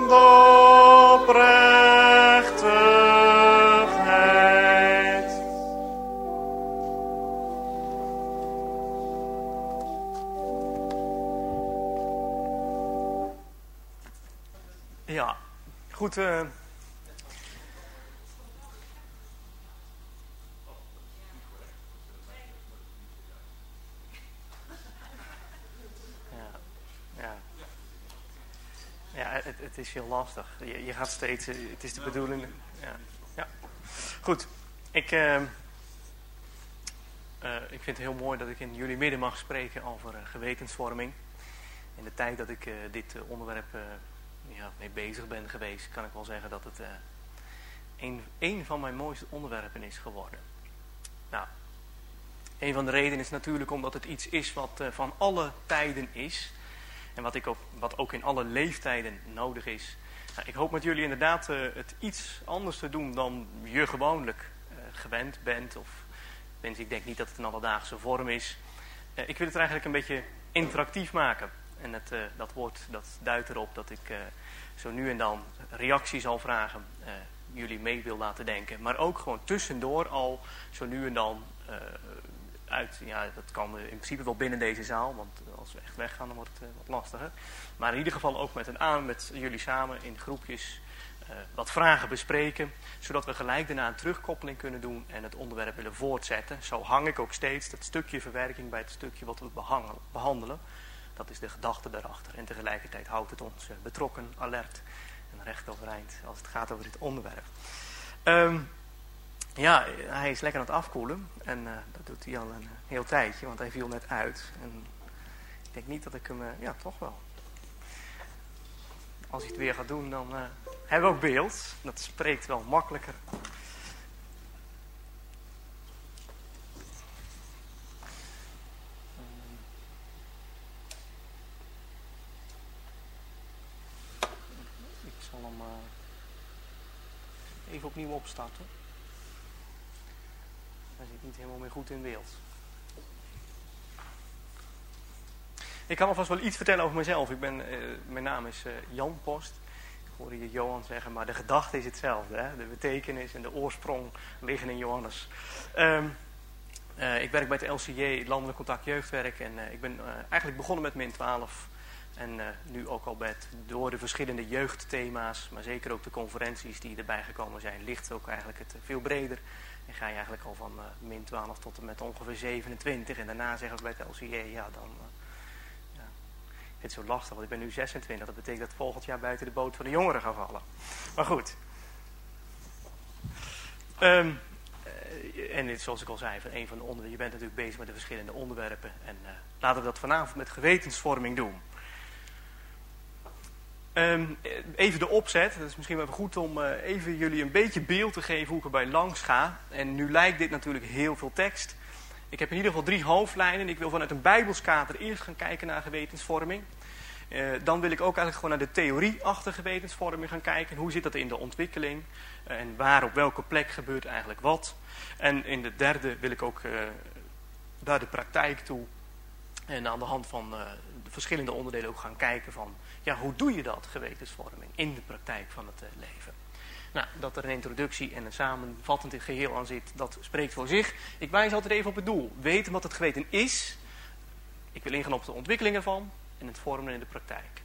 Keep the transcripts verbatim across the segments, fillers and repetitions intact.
Ja, goed. Uh... Ja, ja. Ja, het, het is heel lastig. Je, je gaat steeds, het is de bedoeling. Ja, ja. Goed. Ik, uh, uh, ik vind het heel mooi dat ik in jullie midden mag spreken over uh, gewetensvorming. In de tijd dat ik uh, dit uh, onderwerp uh, ja, mee bezig ben geweest, kan ik wel zeggen dat het uh, een, een van mijn mooiste onderwerpen is geworden. Nou, een van de redenen is natuurlijk omdat het iets is wat uh, van alle tijden is. En wat, ik ook, wat ook in alle leeftijden nodig is. Nou, ik hoop met jullie inderdaad uh, het iets anders te doen dan je gewoonlijk uh, gewend bent. Of tenminste, ik denk niet dat het een alledaagse vorm is. Uh, ik wil het er eigenlijk een beetje interactief maken. En het, uh, dat woord dat duidt erop dat ik uh, zo nu en dan reactie zal vragen. Uh, jullie mee wil laten denken. Maar ook gewoon tussendoor al zo nu en dan... Uh, uit, ja, dat kan in principe wel binnen deze zaal, want als we echt weggaan dan wordt het uh, wat lastiger. Maar in ieder geval ook met, een aan, met jullie samen in groepjes uh, wat vragen bespreken, zodat we gelijk daarna een terugkoppeling kunnen doen en het onderwerp willen voortzetten. Zo hang ik ook steeds dat stukje verwerking bij het stukje wat we behandelen. Dat is de gedachte daarachter. En tegelijkertijd houdt het ons uh, betrokken, alert en recht overeind als het gaat over dit onderwerp. Um, Ja, hij is lekker aan het afkoelen. En uh, dat doet hij al een uh, heel tijdje, want hij viel net uit. En ik denk niet dat ik hem... Uh, ja, toch wel. Als hij het weer gaat doen, dan uh, hebben we ook beeld. Dat spreekt wel makkelijker. Ik zal hem uh, even opnieuw opstarten. Hij zit niet helemaal meer goed in beeld. Ik kan alvast wel iets vertellen over mezelf. Ik ben, uh, mijn naam is uh, Jan Post. Ik hoorde je Johan zeggen, maar de gedachte is hetzelfde. Hè? De betekenis en de oorsprong liggen in Johannes. Um, uh, ik werk bij het L C J, Landelijk Contact Jeugdwerk. En uh, ik ben uh, eigenlijk begonnen met min twaalf. En uh, nu ook al met, door de verschillende jeugdthema's, maar zeker ook de conferenties die erbij gekomen zijn, ligt ook eigenlijk het uh, veel breder. En ga je eigenlijk al van uh, min twaalf tot en met ongeveer zevenentwintig. En daarna zeggen we bij het L C J, ja dan... Uh, ja, het is zo lastig, want ik ben nu zesentwintig. Dat betekent dat volgend jaar buiten de boot van de jongeren ga vallen. Maar goed. Um, uh, en dit, zoals ik al zei, van een van de onderwerpen. Je bent natuurlijk bezig met de verschillende onderwerpen. En uh, laten we dat vanavond met gewetensvorming doen. Um, even de opzet. Dat is misschien wel goed om uh, even jullie een beetje beeld te geven hoe ik erbij langs ga. En nu lijkt dit natuurlijk heel veel tekst. Ik heb in ieder geval drie hoofdlijnen. Ik wil vanuit een bijbelskader eerst gaan kijken naar gewetensvorming. Uh, dan wil ik ook eigenlijk gewoon naar de theorie achter gewetensvorming gaan kijken. Hoe zit dat in de ontwikkeling? Uh, en waar op welke plek gebeurt eigenlijk wat? En in de derde wil ik ook uh, naar de praktijk toe. En aan de hand van uh, de verschillende onderdelen ook gaan kijken van... ja, hoe doe je dat, gewetensvorming, in de praktijk van het uh, leven? Nou, dat er een introductie en een samenvattend geheel aan zit, dat spreekt voor zich. Ik wijs altijd even op het doel. Weten wat het geweten is. Ik wil ingaan op de ontwikkeling ervan en het vormen in de praktijk.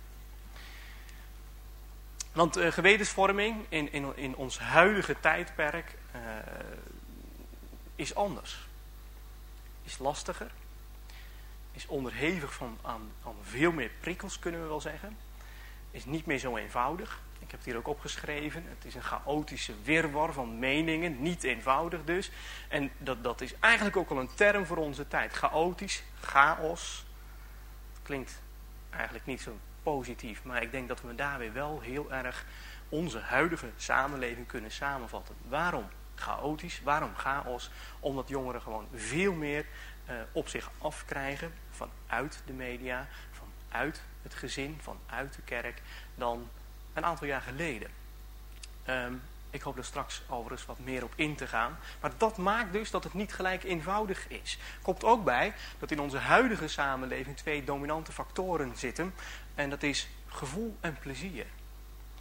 Want uh, gewetensvorming in, in, in ons huidige tijdperk uh, is anders. Is lastiger. Is onderhevig van, aan, aan veel meer prikkels, kunnen we wel zeggen. Is niet meer zo eenvoudig. Ik heb het hier ook opgeschreven. Het is een chaotische wirwar van meningen. Niet eenvoudig dus. En dat, dat is eigenlijk ook al een term voor onze tijd. Chaotisch, chaos. Dat klinkt eigenlijk niet zo positief. Maar ik denk dat we daar weer wel heel erg onze huidige samenleving kunnen samenvatten. Waarom chaotisch? Waarom chaos? Omdat jongeren gewoon veel meer uh, op zich afkrijgen vanuit de media, vanuit het gezin, vanuit de kerk, dan een aantal jaar geleden. Um, ik hoop er straks overigens wat meer op in te gaan. Maar dat maakt dus dat het niet gelijk eenvoudig is. Komt ook bij dat in onze huidige samenleving twee dominante factoren zitten. En dat is gevoel en plezier.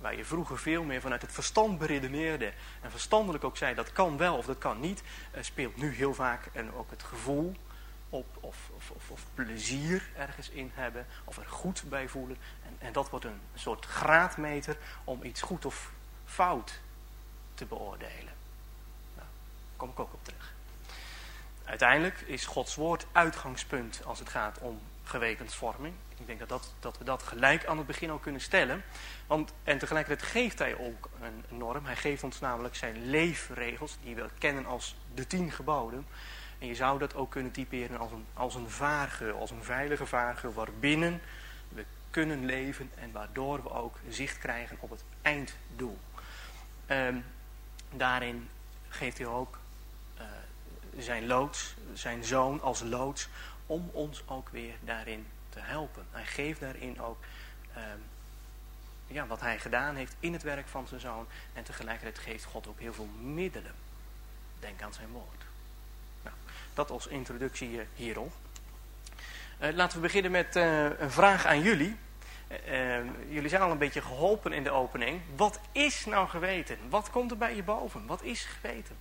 waar je vroeger veel meer vanuit het verstand beredeneerde en verstandelijk ook zei dat kan wel of dat kan niet, uh, speelt nu heel vaak en ook het gevoel op of, of, of, of plezier ergens in hebben of er goed bij voelen. En, en dat wordt een soort graadmeter om iets goed of fout te beoordelen. Nou, daar kom ik ook op terug. Uiteindelijk is Gods woord uitgangspunt als het gaat om gewetensvorming. Ik denk dat, dat, dat we dat gelijk aan het begin al kunnen stellen. Want, en tegelijkertijd geeft hij ook een norm. Hij geeft ons namelijk zijn leefregels, die we kennen als de tien geboden. En je zou dat ook kunnen typeren als een, als een vaargeul, als een veilige vaargeul waarbinnen we kunnen leven en waardoor we ook zicht krijgen op het einddoel. Um, daarin geeft hij ook uh, zijn loods, zijn zoon als loods, om ons ook weer daarin te helpen. Hij geeft daarin ook um, ja, wat hij gedaan heeft in het werk van zijn zoon. En tegelijkertijd geeft God ook heel veel middelen. Denk aan zijn woord. Nou, dat als introductie uh, hierop. Uh, laten we beginnen met uh, een vraag aan jullie. Uh, uh, jullie zijn al een beetje geholpen in de opening. Wat is nou geweten? Wat komt er bij je boven? Wat is geweten?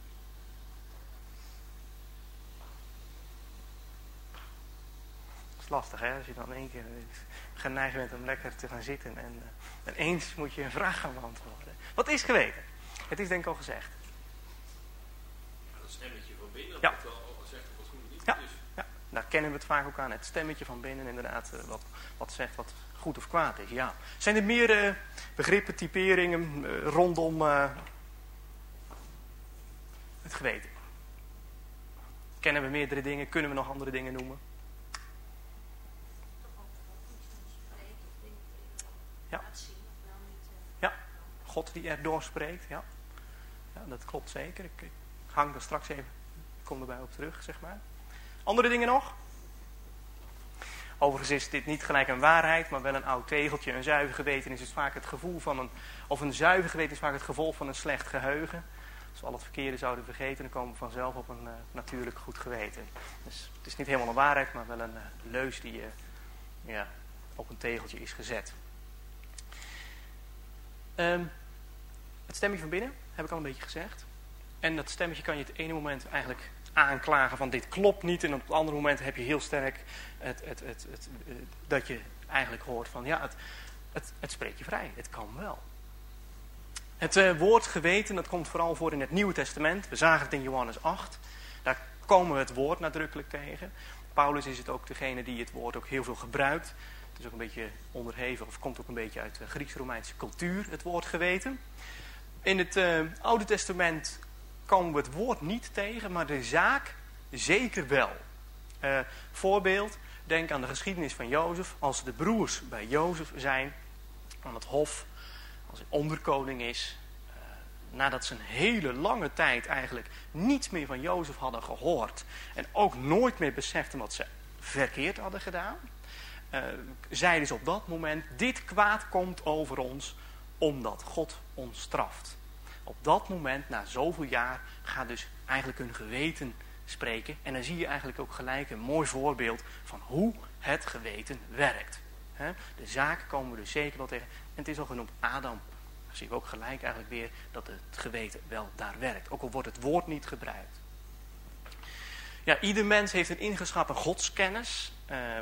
Dat is lastig, hè? Als je dan in één keer geneigd bent om lekker te gaan zitten en, uh, en eens moet je een vraag gaan beantwoorden. Wat is geweten? Het is denk ik al gezegd. Ja, dat stemmetje van binnen, dat ja. wordt wel zegt wat goed of niet ja. is. Ja, daar kennen we het vaak ook aan. Het stemmetje van binnen inderdaad, uh, wat, wat zegt wat goed of kwaad is. Ja. Zijn er meer uh, begrippen, typeringen uh, rondom uh, het geweten? Kennen we meerdere dingen? Kunnen we nog andere dingen noemen? Ja. Ja, God die er doorspreekt. Ja. Ja, dat klopt zeker. Ik, ik hang er straks even, ik kom erbij op terug, zeg maar. Andere dingen nog? Overigens is dit niet gelijk een waarheid, maar wel een oud tegeltje. Een zuiver geweten is vaak het gevoel van een, of een zuiver geweten is vaak het gevolg van een slecht geheugen. Als we al het verkeerde zouden vergeten, dan komen we vanzelf op een uh, natuurlijk goed geweten. Dus het is niet helemaal een waarheid, maar wel een uh, leus die uh, ja, op een tegeltje is gezet. Um, het stemmetje van binnen, heb ik al een beetje gezegd. En dat stemmetje kan je het ene moment eigenlijk aanklagen van dit klopt niet. En op het andere moment heb je heel sterk het, het, het, het, het, dat je eigenlijk hoort van ja, het, het, het spreekt je vrij. Het kan wel. Het uh, woord geweten, dat komt vooral voor in het Nieuwe Testament. We zagen het in Johannes acht. Daar komen we het woord nadrukkelijk tegen. Paulus is het ook degene die het woord ook heel veel gebruikt. Het is ook een beetje onderhevig, of komt ook een beetje uit de Grieks-Romeinse cultuur, het woord geweten. In het uh, Oude Testament komen we het woord niet tegen, maar de zaak zeker wel. Uh, voorbeeld, denk aan de geschiedenis van Jozef. Als de broers bij Jozef zijn, aan het hof, als hij onderkoning is, uh, nadat ze een hele lange tijd eigenlijk niets meer van Jozef hadden gehoord en ook nooit meer beseften wat ze verkeerd hadden gedaan, uh, zeiden ze op dat moment, dit kwaad komt over ons omdat God ons straft. Op dat moment, na zoveel jaar, gaat dus eigenlijk hun geweten spreken. En dan zie je eigenlijk ook gelijk een mooi voorbeeld van hoe het geweten werkt. De zaken komen we dus zeker wel tegen. En het is al genoemd Adam. Dan zien we ook gelijk eigenlijk weer dat het geweten wel daar werkt. Ook al wordt het woord niet gebruikt. Ja, ieder mens heeft een ingeschapen godskennis.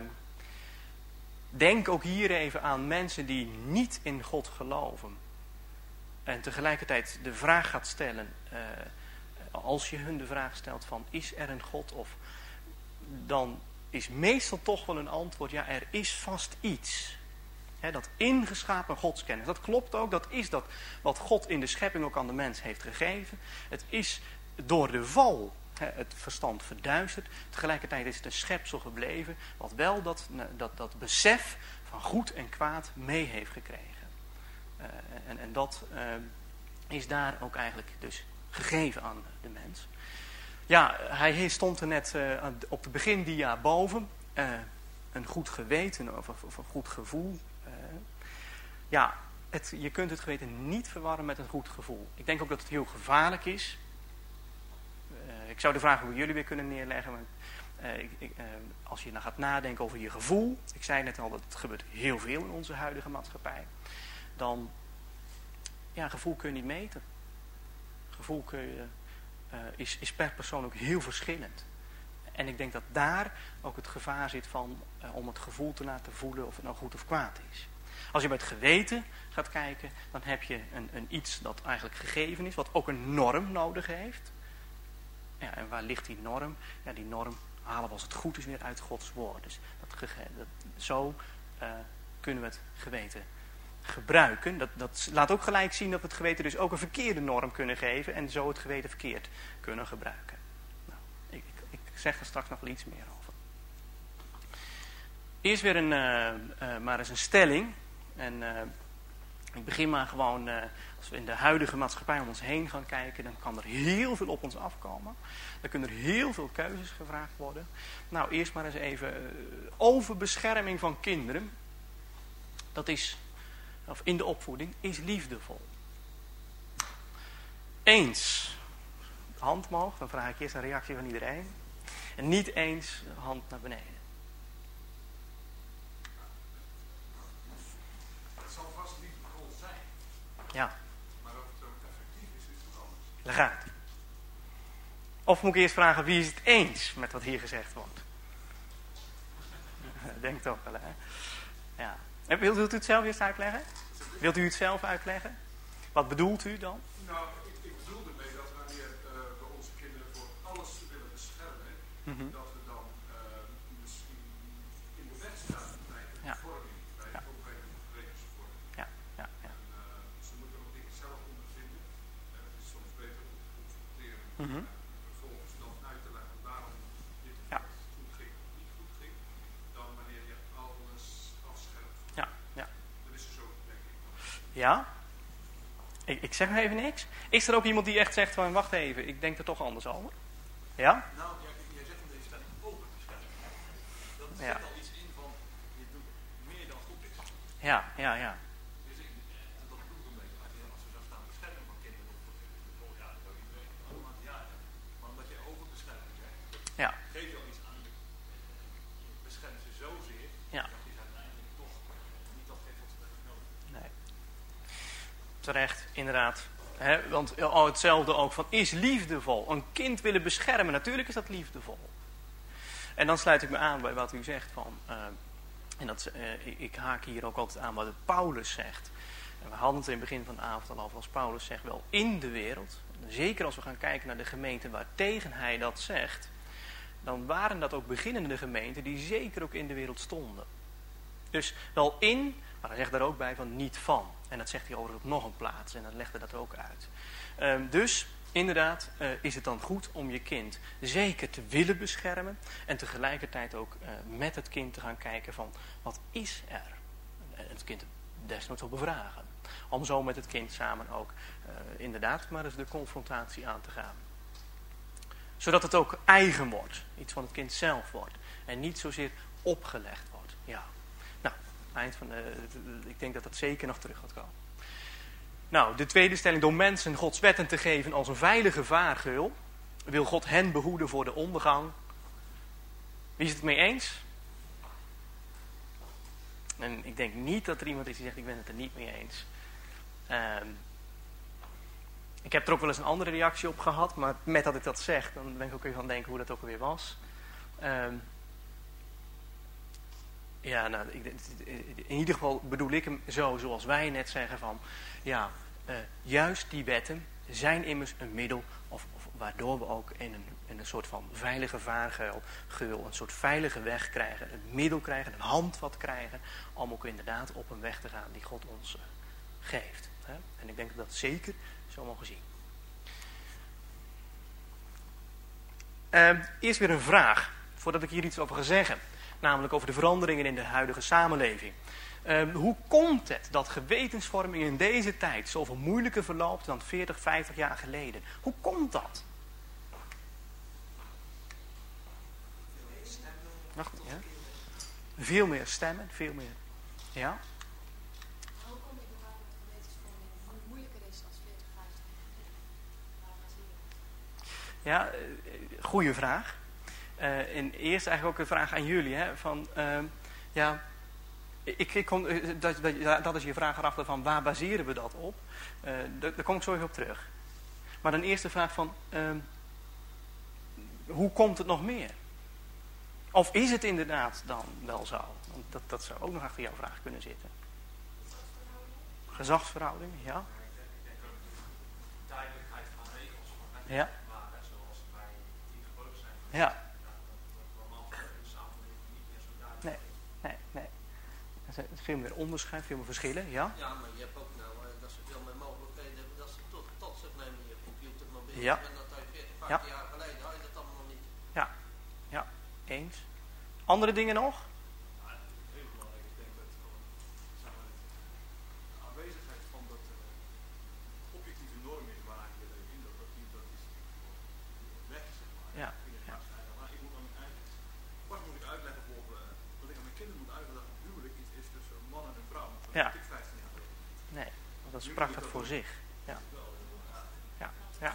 Denk ook hier even aan mensen die niet in God geloven. En tegelijkertijd de vraag gaat stellen, uh, als je hun de vraag stelt van is er een God? Of dan is meestal toch wel een antwoord, ja, er is vast iets. He, dat ingeschapen godskennis, dat klopt ook, dat is dat wat God in de schepping ook aan de mens heeft gegeven. Het is door de val he, het verstand verduisterd. Tegelijkertijd is het een schepsel gebleven wat wel dat, dat, dat besef van goed en kwaad mee heeft gekregen. Uh, en, en dat uh, is daar ook eigenlijk dus gegeven aan de mens. Ja, hij stond er net uh, op de begindia boven. Uh, een goed geweten of, of, of een goed gevoel. Uh, ja, het, je kunt het geweten niet verwarren met een goed gevoel. Ik denk ook dat het heel gevaarlijk is. Uh, ik zou de vraag hoe jullie weer kunnen neerleggen. Maar, uh, ik, ik, uh, als je nou gaat nadenken over je gevoel. Ik zei net al dat het gebeurt heel veel in onze huidige maatschappij. Dan ja, gevoel kun je niet meten. Gevoel kun je, uh, is, is per persoon ook heel verschillend. En ik denk dat daar ook het gevaar zit van uh, om het gevoel te laten voelen of het nou goed of kwaad is. Als je bij het geweten gaat kijken, dan heb je een, een iets dat eigenlijk gegeven is, wat ook een norm nodig heeft. Ja, en waar ligt die norm? Ja, die norm halen we als het goed is weer uit Gods woord. Dus dat gege- dat, zo uh, kunnen we het geweten gebruiken. Dat, dat laat ook gelijk zien dat we het geweten dus ook een verkeerde norm kunnen geven en zo het geweten verkeerd kunnen gebruiken. Nou, ik, ik, ik zeg er straks nog wel iets meer over. Eerst weer een, uh, uh, maar eens een stelling. En uh, ik begin maar gewoon, uh, als we in de huidige maatschappij om ons heen gaan kijken, dan kan er heel veel op ons afkomen. Dan kunnen er heel veel keuzes gevraagd worden. Nou, eerst maar eens even uh, over bescherming van kinderen. Dat is, of in de opvoeding, is liefdevol. Eens, hand omhoog, dan vraag ik eerst een reactie van iedereen. En niet eens, hand naar beneden. Ja. Maar of het ook effectief is, is wat anders. Daar gaat het. Of moet ik eerst vragen, wie is het eens met wat hier gezegd wordt? Denk toch wel, hè? Ja. Wilt, wilt u het zelf eerst uitleggen? Wilt u het zelf uitleggen? Wat bedoelt u dan? Nou, ik, ik bedoel ermee dat wanneer uh, we onze kinderen voor alles willen beschermen, mm-hmm. dat we dan uh, misschien in de weg staan bij de ja. vorming, bij de voorbereiding van levensvorming. Ja. Ja. Ja. En uh, ze moeten ook dingen zelf ondervinden. En het is soms beter om te confronteren mm-hmm. en vervolgens dan uit te leggen waarom dit ja. goed ging of niet goed ging, dan wanneer je alles afscherpt. Ja. Ja. Dat is zo, denk ik. Ja? Ik, ik zeg nog even niks. Is er ook iemand die echt zegt van, wacht even, ik denk er toch anders over? Ja? Nou, jij, jij zegt in deze stelling open bescherming. Dat zit ja. al iets in van, je doet meer dan goed is. Ja, ja, ja. Dus ik, en dat bedoel ik een beetje, als we zo staan bescherming van kinderen, oh ja, dat kan niet weten, allemaal ja, ja. Maar omdat je open bescherming zegt, ja. geef je al iets aan, je, je beschermt ze zozeer, ja. dat je uiteindelijk toch niet datgene wat ze hebben nodig. Nee. Terecht, inderdaad. He, want oh, hetzelfde ook van, is liefdevol. Een kind willen beschermen, natuurlijk is dat liefdevol. En dan sluit ik me aan bij wat u zegt van, uh, en dat, uh, ik, ik haak hier ook altijd aan wat Paulus zegt. En we hadden het in het begin van de avond al over, als Paulus zegt wel in de wereld. Zeker als we gaan kijken naar de gemeenten waartegen hij dat zegt, dan waren dat ook beginnende gemeenten die zeker ook in de wereld stonden. Dus wel in, maar hij zegt daar ook bij van niet van. En dat zegt hij overigens op nog een plaats. En dan legt hij dat ook uit. Um, dus inderdaad uh, is het dan goed om je kind zeker te willen beschermen. En tegelijkertijd ook uh, met het kind te gaan kijken van wat is er? En het kind desnoods ook bevragen. Om zo met het kind samen ook uh, inderdaad maar eens de confrontatie aan te gaan. Zodat het ook eigen wordt. Iets van het kind zelf wordt. En niet zozeer opgelegd wordt. Ja. Eind van de, ik denk dat dat zeker nog terug gaat komen. Nou, de tweede stelling. Door mensen Gods wetten te geven als een veilige vaargeul, wil God hen behoeden voor de ondergang. Wie is het mee eens? En ik denk niet dat er iemand is die zegt, ik ben het er niet mee eens. Um, ik heb er ook wel eens een andere reactie op gehad, maar met dat ik dat zeg, dan ben ik ook even aan het denken hoe dat ook alweer was. Um, Ja, nou, in ieder geval bedoel ik hem zo, zoals wij net zeggen van, ja, uh, juist die wetten zijn immers een middel, of, of waardoor we ook in een, in een soort van veilige vaargeul, geul, een soort veilige weg krijgen, een middel krijgen, een handvat krijgen, om ook inderdaad op een weg te gaan die God ons uh, geeft. Hè? En ik denk dat we dat zeker zo mogen zien. Uh, eerst weer een vraag, voordat ik hier iets over ga zeggen. Namelijk over de veranderingen in de huidige samenleving. Uh, hoe komt het dat gewetensvorming in deze tijd zoveel moeilijker verloopt dan veertig, vijftig jaar geleden? Hoe komt dat? Wacht, ja? Veel meer stemmen, veel meer. Ja? Hoe kom je erachter dat gewetensvorming moeilijker is dan veertig, vijftig jaar? Ja, uh, goede vraag. Uh, en eerst eigenlijk ook een vraag aan jullie. Hè, van, uh, ja, Ik, ik kom, dat, dat, dat is je vraag erachter van waar baseren we dat op? Uh, daar, daar kom ik zo even op terug. Maar dan eerst de vraag van, uh, hoe komt het nog meer? Of is het inderdaad dan wel zo? Want dat, dat zou ook nog achter jouw vraag kunnen zitten. Gezagsverhouding, ja. Duidelijkheid van regels van ja. waren zoals bij die geboden zijn. Ja. Dat normaal in de samenleving niet meer zo duidelijk. Nee, nee, nee. Er zijn veel meer onderscheid, veel meer verschillen, ja. Ja, maar je hebt ook nou uh, dat ze veel meer mogelijkheden hebben dat ze tot, tot zich nemen in je computer, mobiel. Ja. En dat had je veertig, Ja. vijftig jaar geleden had je dat allemaal nog niet. Ja, ja, eens. Andere dingen nog? Ja, heel belangrijk. Ik denk dat gewoon, zeg maar, de aanwezigheid van dat uh, objectieve norm is waar je in dat dat, dat is gewoon weg, zeg maar. Ja. Ja. Maar ik moet aan mijn eigen, pas moet ik uitleggen voor, uh, dat ik aan mijn kinderen moet uitleggen dat het huwelijk iets is tussen man en een vrouw. Dat Ja. weet ik vijftien jaar geleden. Nee, want dat sprak dat voor zich. Ja, ja, ja.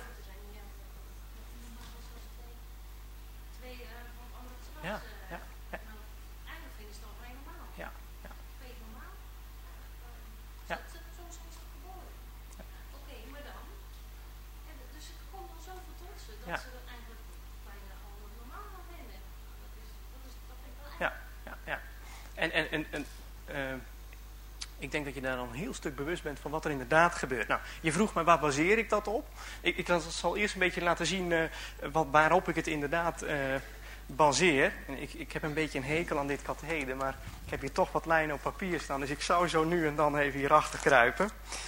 Twee uh, van andere geslacht. Ja, uh, ja, ja. Nou, eigenlijk vinden ze het al vrij normaal. Ja, ja. Twee normaal. Uh, Ja. zo, zo zijn ze geboren. Oké, okay, maar dan. Ja, dus het komt al zoveel tot ze dat Ja. ze dat eigenlijk bijna al normaal gaan vinden. Dat, is, dat, is, dat vind ik wel Ja, ja, ja. En, en, en, en uh, ik denk dat je daar dan een heel stuk bewust bent van wat er inderdaad gebeurt. Nou, je vroeg me waar baseer ik dat op? Ik, ik zal eerst een beetje laten zien uh, wat, waarop ik het inderdaad uh, baseer. En ik, ik heb een beetje een hekel aan dit katheder, maar ik heb hier toch wat lijnen op papier staan. Dus ik zou zo nu en dan even hierachter kruipen.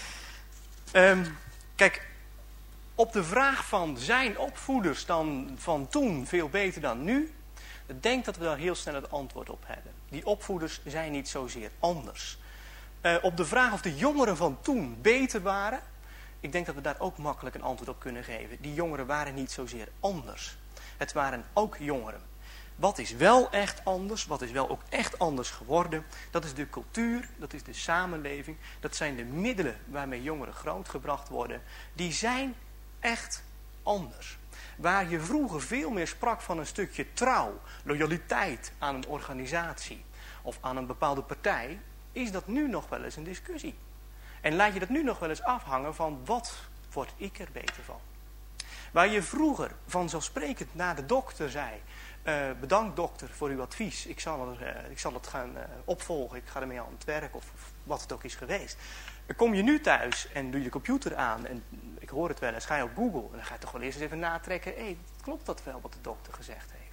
Um, kijk, op de vraag van zijn opvoeders dan van toen veel beter dan nu? Ik denk dat we daar heel snel het antwoord op hebben. Die opvoeders zijn niet zozeer anders. Uh, op de vraag of de jongeren van toen beter waren, ik denk dat we daar ook makkelijk een antwoord op kunnen geven. Die jongeren waren niet zozeer anders. Het waren ook jongeren. Wat is wel echt anders, wat is wel ook echt anders geworden, dat is de cultuur, dat is de samenleving, dat zijn de middelen waarmee jongeren grootgebracht worden. Die zijn echt anders. Waar je vroeger veel meer sprak van een stukje trouw, loyaliteit aan een organisatie of aan een bepaalde partij, is dat nu nog wel eens een discussie. En laat je dat nu nog wel eens afhangen van wat word ik er beter van. Waar je vroeger vanzelfsprekend naar de dokter zei, uh, bedankt dokter voor uw advies, ik zal, er, uh, ik zal het gaan uh, opvolgen, ik ga ermee aan het werk of, of wat het ook is geweest. Dan kom je nu thuis en doe je de computer aan en ik hoor het wel eens, ga je op Google en dan ga je toch wel eerst eens even natrekken, hé, hey, klopt dat wel wat de dokter gezegd heeft?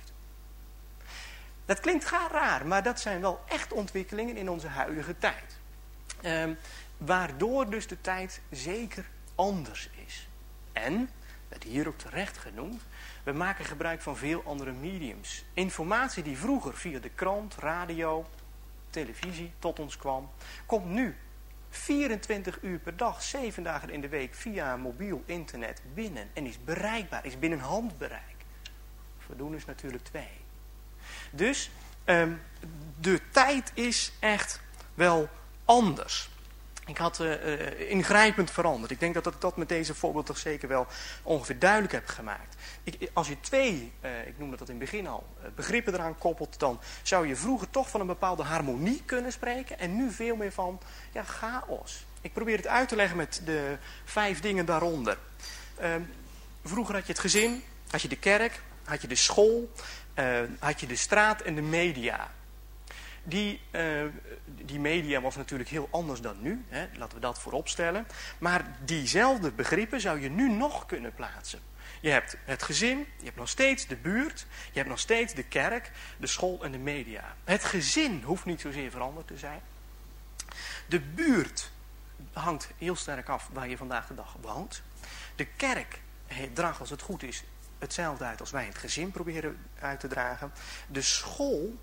Dat klinkt raar, maar dat zijn wel echt ontwikkelingen in onze huidige tijd. Um, waardoor dus de tijd zeker anders is. En, werd hier ook terecht genoemd, we maken gebruik van veel andere mediums. Informatie die vroeger via de krant, radio, televisie tot ons kwam, komt nu vierentwintig uur per dag, zeven dagen in de week via mobiel internet binnen en is bereikbaar, is binnen handbereik. Voldoende is natuurlijk twee. Dus um, de tijd is echt wel anders. Ik had uh, uh, ingrijpend veranderd. Ik denk dat ik dat met deze voorbeeld toch zeker wel ongeveer duidelijk heb gemaakt. Ik, als je twee, uh, ik noemde dat in het begin al, uh, begrippen eraan koppelt, dan zou je vroeger toch van een bepaalde harmonie kunnen spreken en nu veel meer van ja, chaos. Ik probeer het uit te leggen met de vijf dingen daaronder. Uh, vroeger had je het gezin, had je de kerk, had je de school, uh, had je de straat en de media. Die, uh, die media was natuurlijk heel anders dan nu, hè? Laten we dat voorop stellen. Maar diezelfde begrippen zou je nu nog kunnen plaatsen. Je hebt het gezin, je hebt nog steeds de buurt, je hebt nog steeds de kerk, de school en de media. Het gezin hoeft niet zozeer veranderd te zijn. De buurt hangt heel sterk af waar je vandaag de dag woont. De kerk draagt, als het goed is, hetzelfde uit als wij het gezin proberen uit te dragen. De school,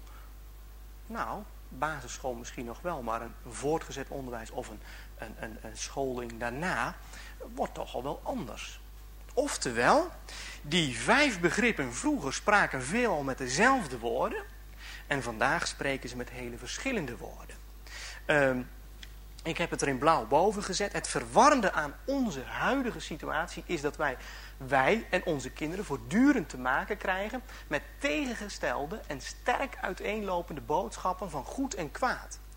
nou, basisschool misschien nog wel, maar een voortgezet onderwijs of een, een, een, een scholing daarna wordt toch al wel anders. Oftewel, die vijf begrippen vroeger spraken veelal met dezelfde woorden en vandaag spreken ze met hele verschillende woorden. Um, ik heb het er in blauw boven gezet. Het verwarrende aan onze huidige situatie is dat wij, wij en onze kinderen voortdurend te maken krijgen met tegengestelde en sterk uiteenlopende boodschappen van goed en kwaad.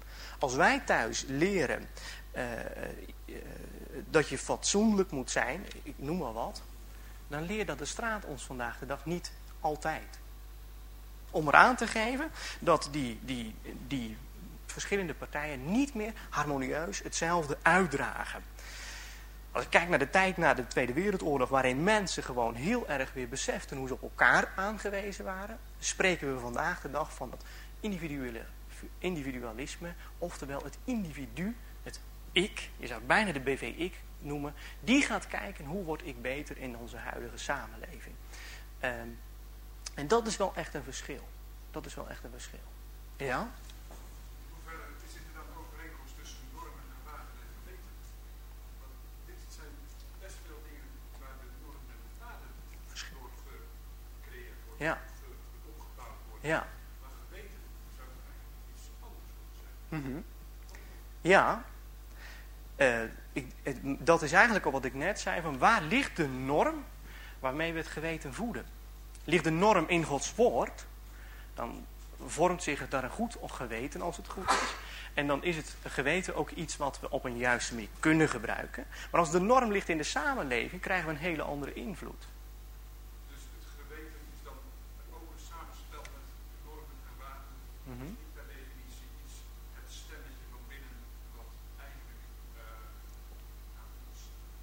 als wij thuis leren uh, uh, dat je fatsoenlijk moet zijn, ik noem maar wat, dan leert dat de straat ons vandaag de dag niet altijd. Om eraan te geven dat die, die, die verschillende partijen niet meer harmonieus hetzelfde uitdragen. Als ik kijk naar de tijd na de Tweede Wereldoorlog, waarin mensen gewoon heel erg weer beseften hoe ze op elkaar aangewezen waren, spreken we vandaag de dag van dat individuele, individualisme, oftewel het individu, het ik, je zou het bijna de B V-ik noemen, die gaat kijken hoe word ik beter in onze huidige samenleving. Um, en dat is wel echt een verschil. Dat is wel echt een verschil. Ja? Hoeverre zit er dan overeenkomst tussen normen en waarden en geweten? Want dit zijn best veel dingen waar de normen en waarden door gecreëerd worden, ja. opgebouwd worden. Ja. Maar geweten zou eigenlijk iets anders moeten zijn. Mm-hmm. Ja. Uh, ik, het, dat is eigenlijk al wat ik net zei, van waar ligt de norm waarmee we het geweten voeden? Ligt de norm in Gods woord, dan vormt zich daar een goed of geweten als het goed is. En dan is het geweten ook iets wat we op een juiste manier kunnen gebruiken. Maar als de norm ligt in de samenleving, krijgen we een hele andere invloed. Dus het geweten is dan ook een samenspel met normen en waarden. Mm-hmm. Niet per definitie iets, het stemmetje van binnen, wat eigenlijk uh, nou, ons,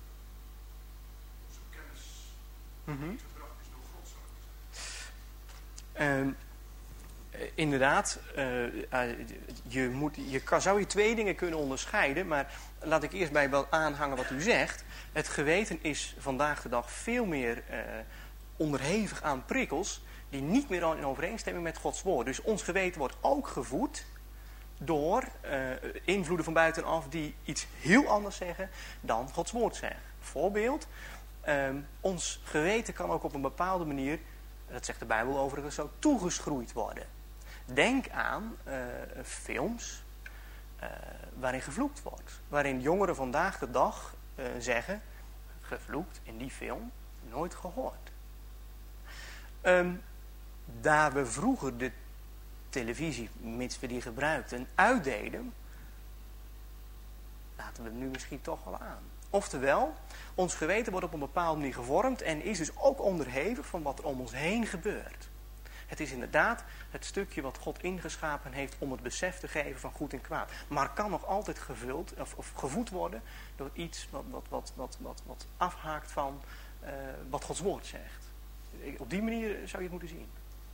onze kennis Mm-hmm. gebracht is door God, zou ik zeggen. Uh, inderdaad, uh, uh, je, moet, je kan, zou je twee dingen kunnen onderscheiden, maar laat ik eerst bij wel aanhangen wat u zegt. Het geweten is vandaag de dag veel meer uh, onderhevig aan prikkels die niet meer in overeenstemming met Gods woord. Dus ons geweten wordt ook gevoed door uh, invloeden van buitenaf die iets heel anders zeggen dan Gods woord zegt. Voorbeeld, uh, ons geweten kan ook op een bepaalde manier, dat zegt de Bijbel overigens zo, toegeschroeid worden. Denk aan uh, films uh, waarin gevloekt wordt. Waarin jongeren vandaag de dag uh, zeggen, gevloekt in die film, nooit gehoord. Um, daar we vroeger de televisie, mits we die gebruikten, uitdeden, laten we het nu misschien toch wel aan. Oftewel, ons geweten wordt op een bepaalde manier gevormd en is dus ook onderhevig van wat er om ons heen gebeurt. Het is inderdaad het stukje wat God ingeschapen heeft om het besef te geven van goed en kwaad. Maar kan nog altijd gevuld of, of gevoed worden door iets wat, wat, wat, wat, wat, wat afhaakt van uh, wat Gods woord zegt. Op die manier zou je het moeten zien.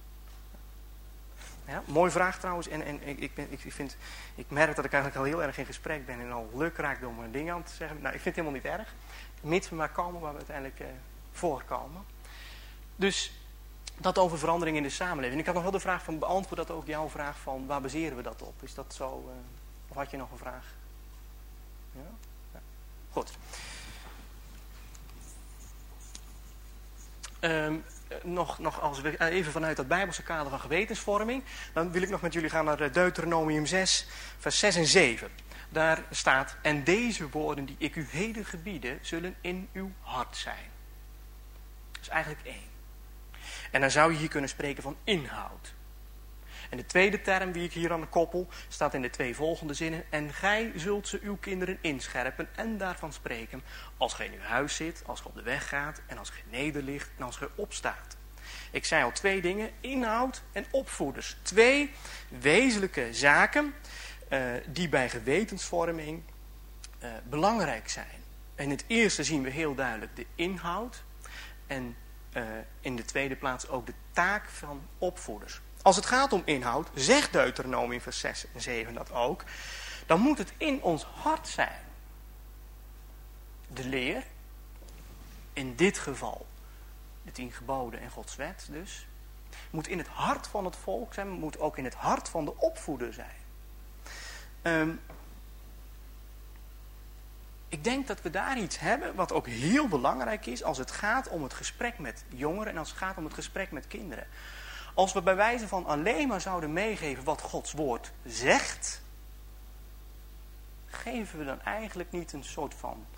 Ja, mooie vraag trouwens. En, en ik, ben, ik, vind, ik merk dat ik eigenlijk al heel erg in gesprek ben en al leuk raak door mijn dingen aan te zeggen. Nou, ik vind het helemaal niet erg. Mits we maar komen waar we uiteindelijk uh, voorkomen. Dus dat over verandering in de samenleving. Ik had nog wel de vraag van, beantwoord dat ook jouw vraag van, waar baseren we dat op? Is dat zo, uh, of had je nog een vraag? Ja? Ja. Goed. Um, nog, nog als we even vanuit dat Bijbelse kader van gewetensvorming, dan wil ik nog met jullie gaan naar Deuteronomium zes, vers zes en zeven. Daar staat, en deze woorden die ik u heden gebieden, zullen in uw hart zijn. Dat is eigenlijk één. En dan zou je hier kunnen spreken van inhoud. En de tweede term die ik hier aan koppel, staat in de twee volgende zinnen. En gij zult ze uw kinderen inscherpen en daarvan spreken, als gij in uw huis zit, als gij op de weg gaat, en als gij nederligt en als gij opstaat. Ik zei al twee dingen, inhoud en opvoeders. Twee wezenlijke zaken uh, die bij gewetensvorming uh, belangrijk zijn. In het eerste zien we heel duidelijk de inhoud en uh, in de tweede plaats ook de taak van opvoeders. Als het gaat om inhoud, zegt Deuteronomium vers zes en zeven dat ook, dan moet het in ons hart zijn. De leer, in dit geval de tien geboden en Gods wet dus, moet in het hart van het volk zijn, maar moet ook in het hart van de opvoeder zijn. Um, ik denk dat we daar iets hebben wat ook heel belangrijk is als het gaat om het gesprek met jongeren en als het gaat om het gesprek met kinderen. Als we bij wijze van alleen maar zouden meegeven wat Gods woord zegt, geven we dan eigenlijk niet een soort van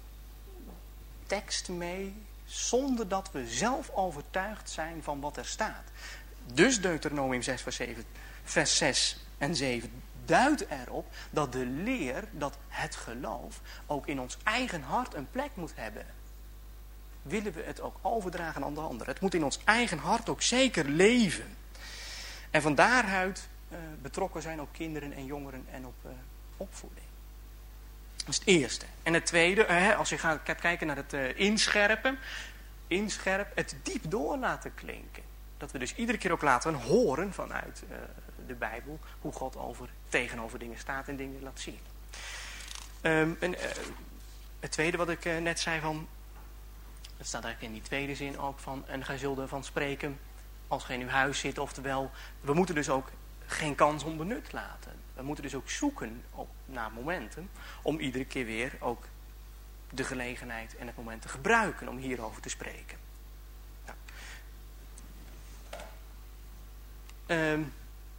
tekst mee, zonder dat we zelf overtuigd zijn van wat er staat. Dus Deuteronomium zes vers, zeven, vers zes en zeven duidt erop dat de leer, dat het geloof ook in ons eigen hart een plek moet hebben. Willen we het ook overdragen aan de ander. Het moet in ons eigen hart ook zeker leven. En van daaruit uh, betrokken zijn ook kinderen en jongeren en op uh, opvoeding. Dat is het eerste. En het tweede, uh, als je gaat kijken naar het uh, inscherpen. Inscherp, het diep door laten klinken. Dat we dus iedere keer ook laten horen vanuit uh, de Bijbel hoe God over, tegenover dingen staat en dingen laat zien. Um, en, uh, het tweede wat ik uh, net zei van, het staat eigenlijk in die tweede zin ook van, en gij zult ervan spreken als gij in uw huis zit. Oftewel, we moeten dus ook geen kans onbenut laten. We moeten dus ook zoeken op, naar momenten om iedere keer weer ook de gelegenheid en het moment te gebruiken om hierover te spreken. Nou. Um,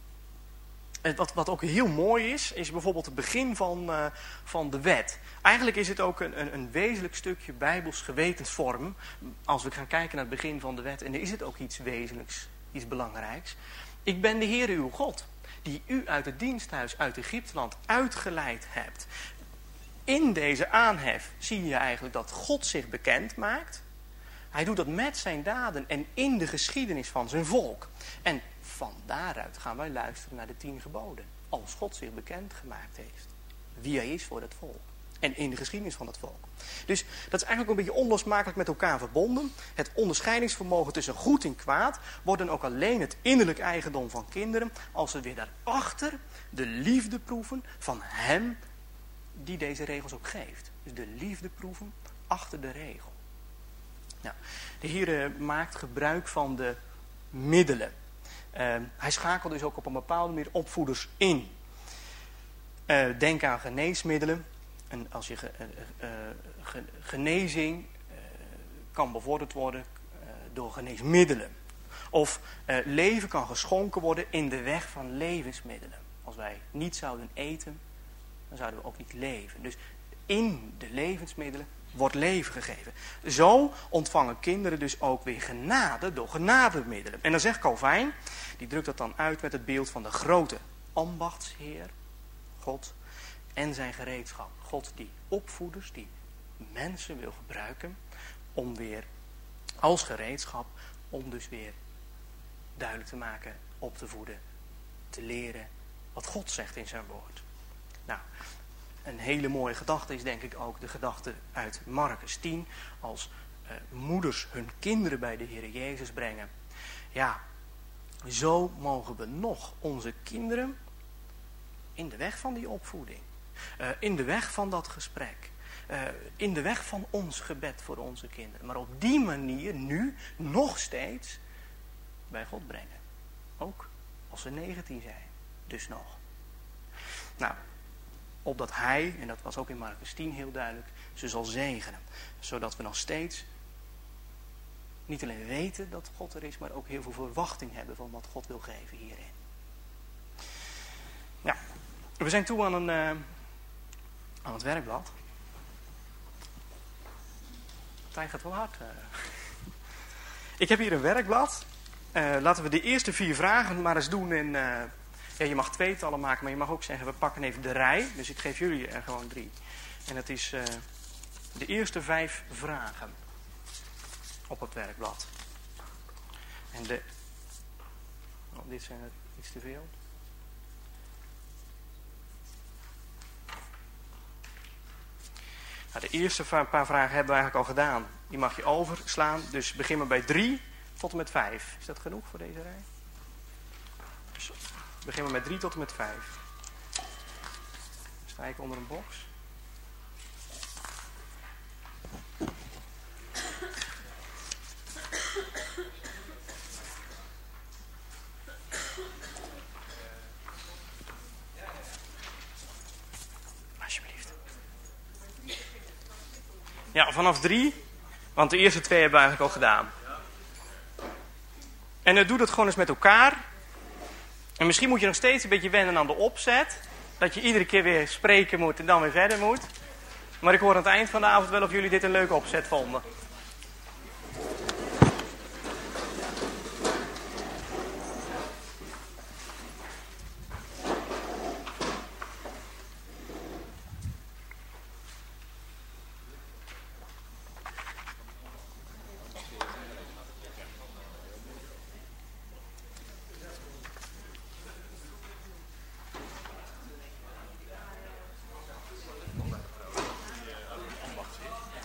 wat, wat ook heel mooi is, is bijvoorbeeld het begin van, uh, van de wet. Eigenlijk is het ook een, een, een wezenlijk stukje bijbels gewetensvorm. Als we gaan kijken naar het begin van de wet, en dan is het ook iets wezenlijks, iets belangrijks. Ik ben de Heere uw God, die u uit het diensthuis uit Egypteland uitgeleid hebt. In deze aanhef zie je eigenlijk dat God zich bekend maakt. Hij doet dat met zijn daden en in de geschiedenis van zijn volk. En van daaruit gaan wij luisteren naar de tien geboden. Als God zich bekend gemaakt heeft. Wie hij is voor het volk. En in de geschiedenis van het volk. Dus dat is eigenlijk een beetje onlosmakelijk met elkaar verbonden. Het onderscheidingsvermogen tussen goed en kwaad wordt dan ook alleen het innerlijk eigendom van kinderen. Als ze weer daarachter de liefde proeven van hem die deze regels ook geeft. Dus de liefde proeven achter de regel. Nou, de Heer maakt gebruik van de middelen. Uh, hij schakelt dus ook op een bepaalde manier opvoeders in. Uh, denk aan geneesmiddelen. En als je ge, uh, uh, ge, genezing uh, kan bevorderd worden uh, door geneesmiddelen. Of uh, leven kan geschonken worden in de weg van levensmiddelen. Als wij niet zouden eten, dan zouden we ook niet leven. Dus in de levensmiddelen wordt leven gegeven. Zo ontvangen kinderen dus ook weer genade door genademiddelen. En dan zegt Calvijn, die drukt dat dan uit met het beeld van de grote ambachtsheer, God, en zijn gereedschap. God die opvoeders, die mensen wil gebruiken om weer als gereedschap, om dus weer duidelijk te maken, op te voeden, te leren wat God zegt in zijn woord. Nou, een hele mooie gedachte is denk ik ook de gedachte uit Marcus tien. Als uh, moeders hun kinderen bij de Heer Jezus brengen. Ja, zo mogen we nog onze kinderen in de weg van die opvoeding. Uh, in de weg van dat gesprek. Uh, in de weg van ons gebed voor onze kinderen. Maar op die manier nu nog steeds bij God brengen. Ook als ze negentien zijn. Dus nog. Nou, opdat hij, en dat was ook in Marcus tien heel duidelijk, ze zal zegenen. Zodat we nog steeds niet alleen weten dat God er is, maar ook heel veel verwachting hebben van wat God wil geven hierin. Ja, we zijn toe aan, een, uh, aan het werkblad. Het tijd gaat wel hard. Uh. Ik heb hier een werkblad. Uh, laten we de eerste vier vragen maar eens doen in... Uh, Ja, je mag tweetallen maken, maar je mag ook zeggen, we pakken even de rij. Dus ik geef jullie er gewoon drie. En dat is uh, de eerste vijf vragen op het werkblad. En de... Oh, dit zijn er iets te veel. Nou, de eerste paar vragen hebben we eigenlijk al gedaan. Die mag je overslaan. Dus begin maar bij drie tot en met vijf. Is dat genoeg voor deze rij? Zo. Beginnen we met drie tot en met vijf. Dan sta ik onder een box. Alsjeblieft. Ja, vanaf drie. Want de eerste twee hebben we eigenlijk al gedaan. En uh, doe dat gewoon eens met elkaar. En misschien moet je nog steeds een beetje wennen aan de opzet. Dat je iedere keer weer spreken moet en dan weer verder moet. Maar ik hoor aan het eind van de avond wel of jullie dit een leuke opzet vonden.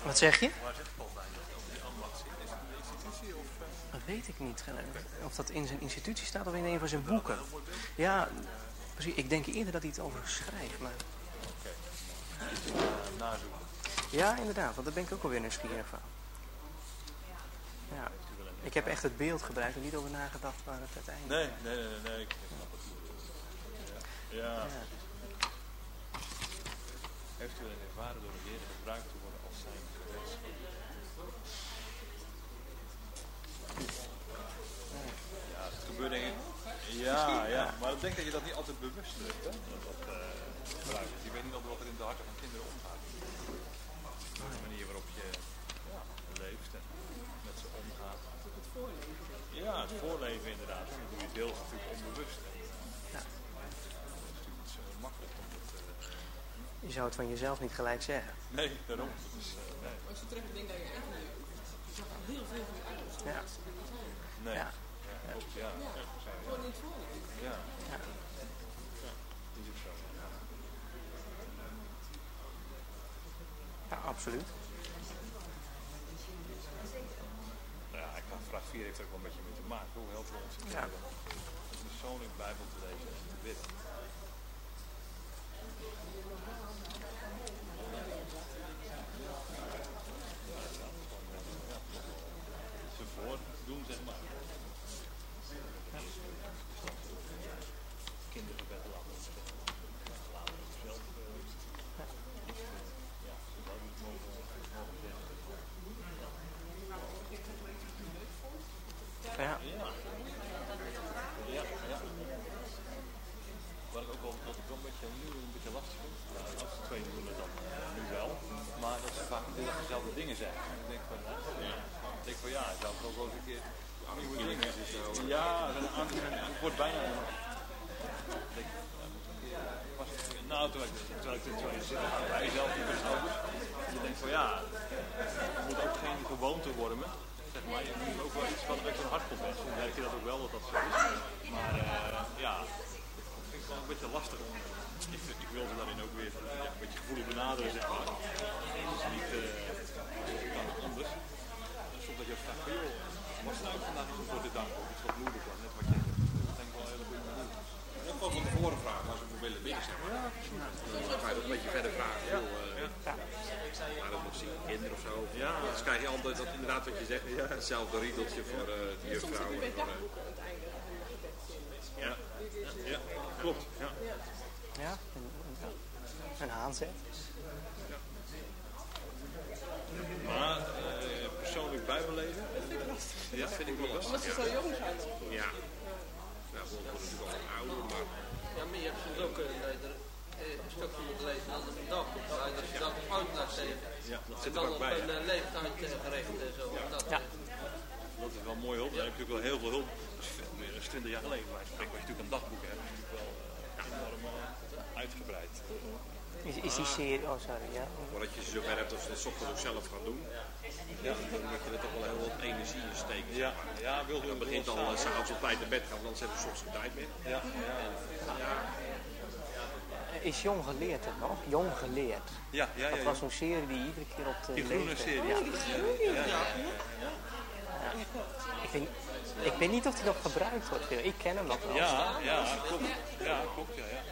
Wat zeg je? Waar zit Paul bij? Over die ambacht zit? Is het in de institutie of... Uh... Dat weet ik niet. Of dat in zijn institutie staat of in een van zijn boeken. Ja, precies. Ik denk eerder dat hij het over schrijft. Maar... Oké. Okay. Uh, nazoeken. Ja, inderdaad. Want daar ben ik ook alweer nieuwsgierig van. Ja. Ik heb echt het beeld gebruikt en niet over nagedacht waar het uiteindelijk... Nee, nee, nee, nee. Ik snap het. Ja. Ja. Ja. Eventueel ervaren door de Heer gebruikt te worden als zijn gereedschap. Ja, het gebeurt denk ik... Ja, ja, maar ik denk dat je dat niet altijd bewust doet, hè? Dat dat uh, gebruikt. Je weet niet altijd wat er in de harten van kinderen omgaat. De manier waarop je ja, leeft en met ze omgaat. Het voorleven. Ja, het voorleven inderdaad. Dat doe je deels natuurlijk onbewust. Ja. Dat is natuurlijk niet zo makkelijk om dat... Uh, Je zou het van jezelf niet gelijk zeggen. Nee, daarom. Dus, uh, nee. Als je terug denkt dat je echt niet... Je zag al heel veel van je ouders. Ja. Nee. Ja. Ja, klopt, ja. Ja, ja. gewoon niet voorleven. Ja. Ja. Ja, is het zo. Ja. Ja, absoluut. Nou ja, ik ga vraag vier heeft er ook wel een beetje mee te maken. Hoe helpt het ons Ja. om persoonlijk Bijbel te lezen en te bidden? Ze voordoen, zeg maar. Kindergebed laten we laten we zelf ja, ze zouden het mogen, mogen zeggen. Ja. Ja. Ja, ja. Waar ik ook wel, wat ik wel een beetje, nu een beetje lastig vind, ja, de oudste twee doen het dan uh, nu wel, maar dat ze vaak dezelfde dingen zeggen. En ik denk van, uh, ja. ik denk van ja, ik zou ook wel eens een keer nieuwe dingen. Ja, het wordt bijna. Ik denk, ja, moet een keer, was het, nou, toen ik, toen ik, toen ik zelf, bij jezelf niet best ouders, je denkt van ja, het moet ook geen gewoonte worden. Zeg maar, je moet ook wel iets van een beetje hard komt. Soms merk je dat ook wel dat dat zo is. Maar uh, ja, dat vind ik wel een beetje lastig. Ik, ik wil ze daarin ook weer ja, een beetje gevoelig benaderen, zeg maar. Dus niet uh, kan anders. En soms dat je ook vraagt van joh, wat is nou vandaag niet voor de dank? Of iets wat moeilijk was, net wat je zegt. Dat denk ik wel een hele goede manier. En ook wel van tevoren vragen waar ze voor willen winnen, zeg maar. Ja, dan ga je dat een beetje verder vragen. Ja. Joh, uh, ja. Maar dat nog zien kinderen of zo. Ja. Dus krijg je altijd dat inderdaad wat je zegt, ja, hetzelfde riedeltje voor uh, de juffrouw. Soms heb je bij dagboeken aan het einde van de gebedszin. Ja. Ja, klopt. Ja. Ja, een, een, een aanzet. Ja. Maar uh, persoonlijk bijbelleven? Dat vind ik lastig. Ja, dat vind ik wel lastig. Omdat ze zo jong zijn. Ja. Nou, we worden natuurlijk al ouder, maar... Ja, maar je hebt soms ook uh, dat je er uh, een stukje moet lezen als een dagboek. En als je dat uit laat geven. Ja, dat En zit er dan ook op bij. een uh, leeftijd uh, gericht en zo. Ja. Dat, Ja. Dat is wel mooi hulp. Daar heb je natuurlijk wel heel veel hulp. Dus meer dan twintig jaar geleden bij spreken. Als je natuurlijk een dagboek hebt, is het natuurlijk wel uh, enorm uh, uitgebreid. Is, is die serie... Oh, sorry, ja. Voordat je ze zover hebt dat ze dat 's ochtends ook zelf gaan doen, ja, dan moet je er toch wel heel wat energie in steken. Ja, ja, wil Dan begint al uh, s'avonds op tijd naar bed gaan, want anders hebben we soms geen tijd meer. Ja, ja. Ja. Is Jong Geleerd het nog? Jong Geleerd. Ja, ja, ja. Dat was zo'n serie die iedere keer op de Die groene leeftijd- serie. Ja. Ja, ja, ja. Ik, weet, ik weet niet of die nog gebruikt wordt. Ik ken hem nog wel. Ja, ja, klopt. Ja, klopt, ja, ja.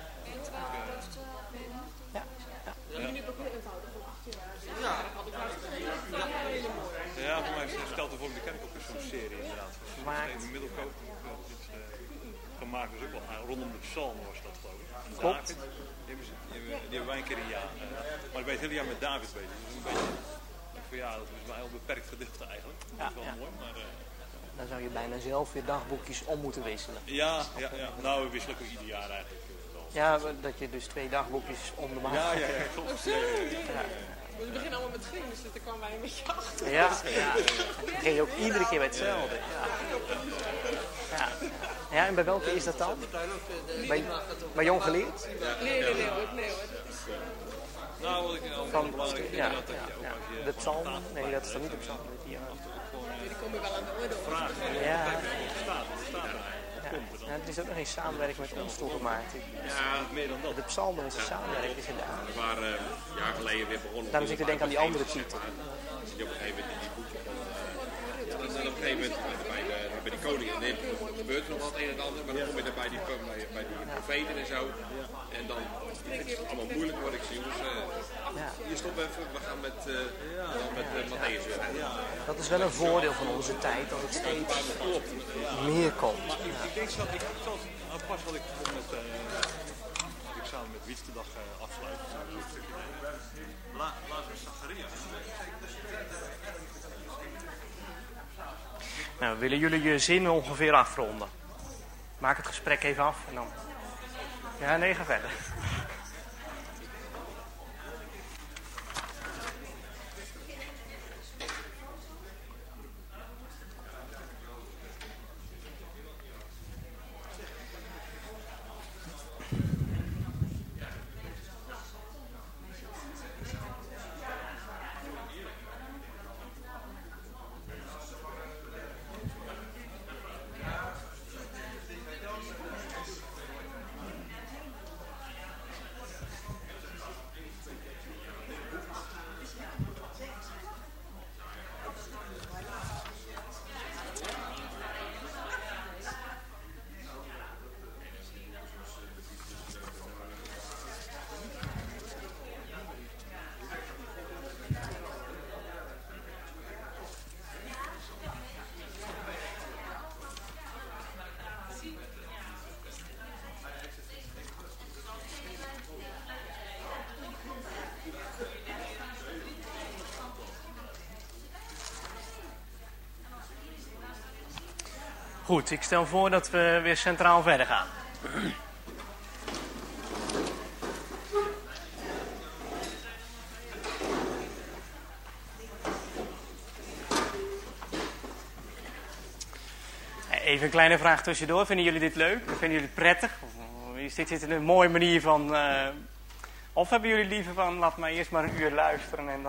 Ja, ja. Dat vind ik ook heel eenvoudig voor achttien jaar. Ja. Had ik hartstikke ja, hele mooi. Ja, voor mij stelt er voor de kerk ook eens zo'n serie inderdaad. Maakt. In de middelkoop uh, iets uh, gemaakt, dus ook wel uh, rondom de psalm was dat geloof ik. En Klopt. David, die hebben, ze, die, hebben, die hebben wij een keer een jaar. Uh, maar ik ben het hele jaar met David bezig. Dus een beetje, voor ja, dat is wel een heel beperkt gedeelte eigenlijk. Dat Ja, is wel ja. mooi, maar... Uh, Dan zou je bijna zelf je dagboekjes om moeten wisselen. ja, ja, ja, nou we wisselen ook ieder jaar eigenlijk. Uh, wel. Ja, dat je dus twee dagboekjes om de maand... Ja, ja, ja, klopt. Ja, ja, ja. Ja. We beginnen allemaal met grims, dus daar kwamen wij een beetje achter. Ja, ja. Dan ging je ook iedere keer bij hetzelfde. Ja. Ja. Ja, en bij welke is dat dan? Bij, bij Jong Geleerd? Nee, nee, nee, hoor, nee hoor. Dat is, Nou, wat ik nou Van, belangrijk vind, ja, is dat je ja, ook ja. als je De van psalm? tafel Nee, dat is dan niet de blijft, psalm. Ja. af en toe ook gewoon, uh, die komen wel aan de orde. hoor. vragen. Ja. Wat staat, wat staat er eigenlijk? ja. komt er dan. Ja, er is ook nog geen samenwerking met ons toegemaakt. Ja, meer dan dat. De psalmen is een samenwerking gedaan. we waren uh, een jaar geleden weer begonnen. Daarom zit ik te denken aan die andere titel. Zit je op een gegeven moment in die boekje van... Uh, ja, dan, dan op een gegeven moment bij de, bij de koning, en dan gebeurt er nog wat een en ander, maar dan kom je er bij die, bij, bij die profeten en zo. En dan is het allemaal moeilijk, word ik zie. Dus uh, ja. Hier stop even, we gaan met, uh, ja, dan met uh, Matthäus weer rijden. Ja. Dat is wel een voordeel van onze tijd, dat het steeds meer komt. Maar ik, ik denk zo, ik zal nou, pas wat ik met, uh, ik samen met Wietstedag uh, afsluiten. Zo'n stukje nemen. La, laten we Zachariah. Nou, willen jullie je zin ongeveer afronden? Maak het gesprek even af en dan... Ja, nee, ga verder. Goed, ik stel voor dat we weer centraal verder gaan. Even een kleine vraag tussendoor. Vinden jullie dit leuk? Vinden jullie het prettig? Is dit een mooie manier van... Uh... Of hebben jullie liever van, laat mij eerst maar een uur luisteren en dan...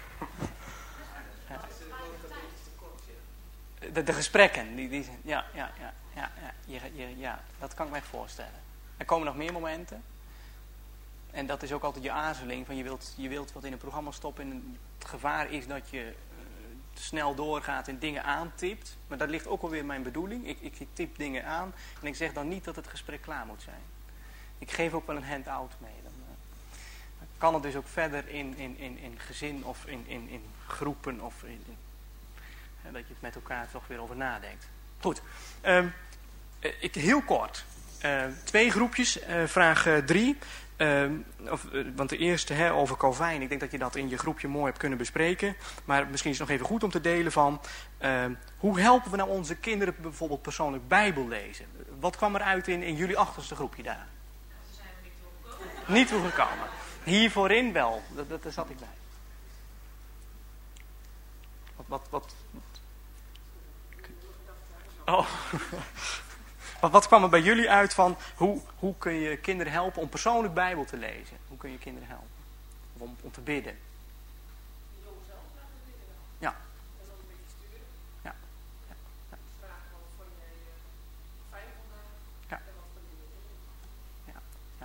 De, de gesprekken, die, die, ja, ja, ja, ja, ja, je, je, ja, dat kan ik me echt voorstellen. Er komen nog meer momenten. En dat is ook altijd je aarzeling. Van je, wilt, je wilt wat in een programma stoppen. En het gevaar is dat je uh, te snel doorgaat en dingen aantipt. Maar dat ligt ook alweer mijn bedoeling. Ik, ik, ik tip dingen aan en ik zeg dan niet dat het gesprek klaar moet zijn. Ik geef ook wel een handout mee. Dan, uh, dan kan het dus ook verder in, in, in, in gezin of in, in, in groepen of in... in dat je het met elkaar toch weer over nadenkt. Goed. Um, ik, heel kort. Uh, twee groepjes. Uh, vraag uh, drie. Uh, of, uh, want de eerste hè, over Calvijn. Ik denk dat je dat in je groepje mooi hebt kunnen bespreken. Maar misschien is het nog even goed om te delen van... Uh, hoe helpen we nou onze kinderen bijvoorbeeld persoonlijk Bijbel lezen? Wat kwam er uit in, in jullie achterste groepje daar? Daar zijn we niet toegekomen. Niet toegekomen. Hier voorin wel. Dat, dat, daar zat ik bij. Wat... wat, wat Oh. wat, wat kwam er bij jullie uit van hoe, hoe kun je kinderen helpen om persoonlijk Bijbel te lezen? Hoe kun je kinderen helpen? Of om, om te bidden? Ja. Ja. Ja. Ja. Ja. Ja. Ja.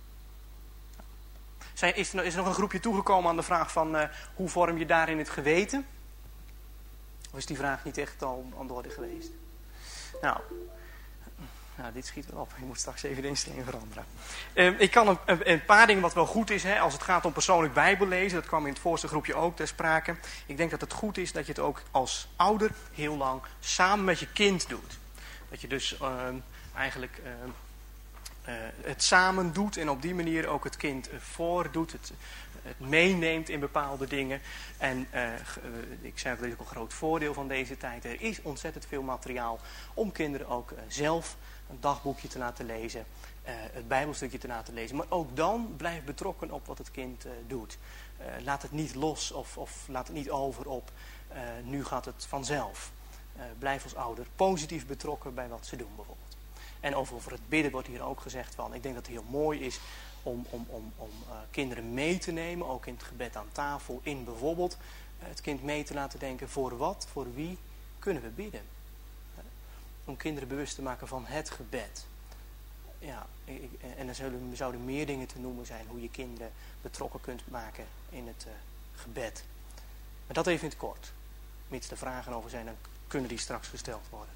Zijn, is, er, is er nog een groepje toegekomen aan de vraag van uh, hoe vorm je daarin het geweten? Of is die vraag niet echt al aan de orde geweest? Nou, nou, dit schiet wel op. Je moet straks even de instelling veranderen. Uh, ik kan een, een, een paar dingen wat wel goed is, hè, als het gaat om persoonlijk Bijbel lezen. Dat kwam in het voorste groepje ook ter sprake. Ik denk dat het goed is dat je het ook als ouder heel lang samen met je kind doet. Dat je dus uh, eigenlijk uh, uh, het samen doet en op die manier ook het kind uh, voordoet. Het, het meeneemt in bepaalde dingen. En uh, ik zei ook, dat is ook een groot voordeel van deze tijd. Er is ontzettend veel materiaal om kinderen ook uh, zelf een dagboekje te laten lezen. Uh, het Bijbelstukje te laten lezen. Maar ook dan blijf betrokken op wat het kind uh, doet. Uh, laat het niet los of, of laat het niet over op. Uh, nu gaat het vanzelf. Uh, blijf als ouder positief betrokken bij wat ze doen bijvoorbeeld. En over, over het bidden wordt hier ook gezegd van. Ik denk dat het heel mooi is om, om, om, om uh, kinderen mee te nemen. Ook in het gebed aan tafel. In bijvoorbeeld uh, het kind mee te laten denken. Voor wat, voor wie kunnen we bidden? om kinderen bewust te maken van het gebed. Ja, ik, en er zouden, zouden meer dingen te noemen zijn hoe je kinderen betrokken kunt maken in het uh, gebed. Maar dat even in het kort. Mits er vragen over zijn, dan kunnen die straks gesteld worden.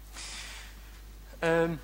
Um,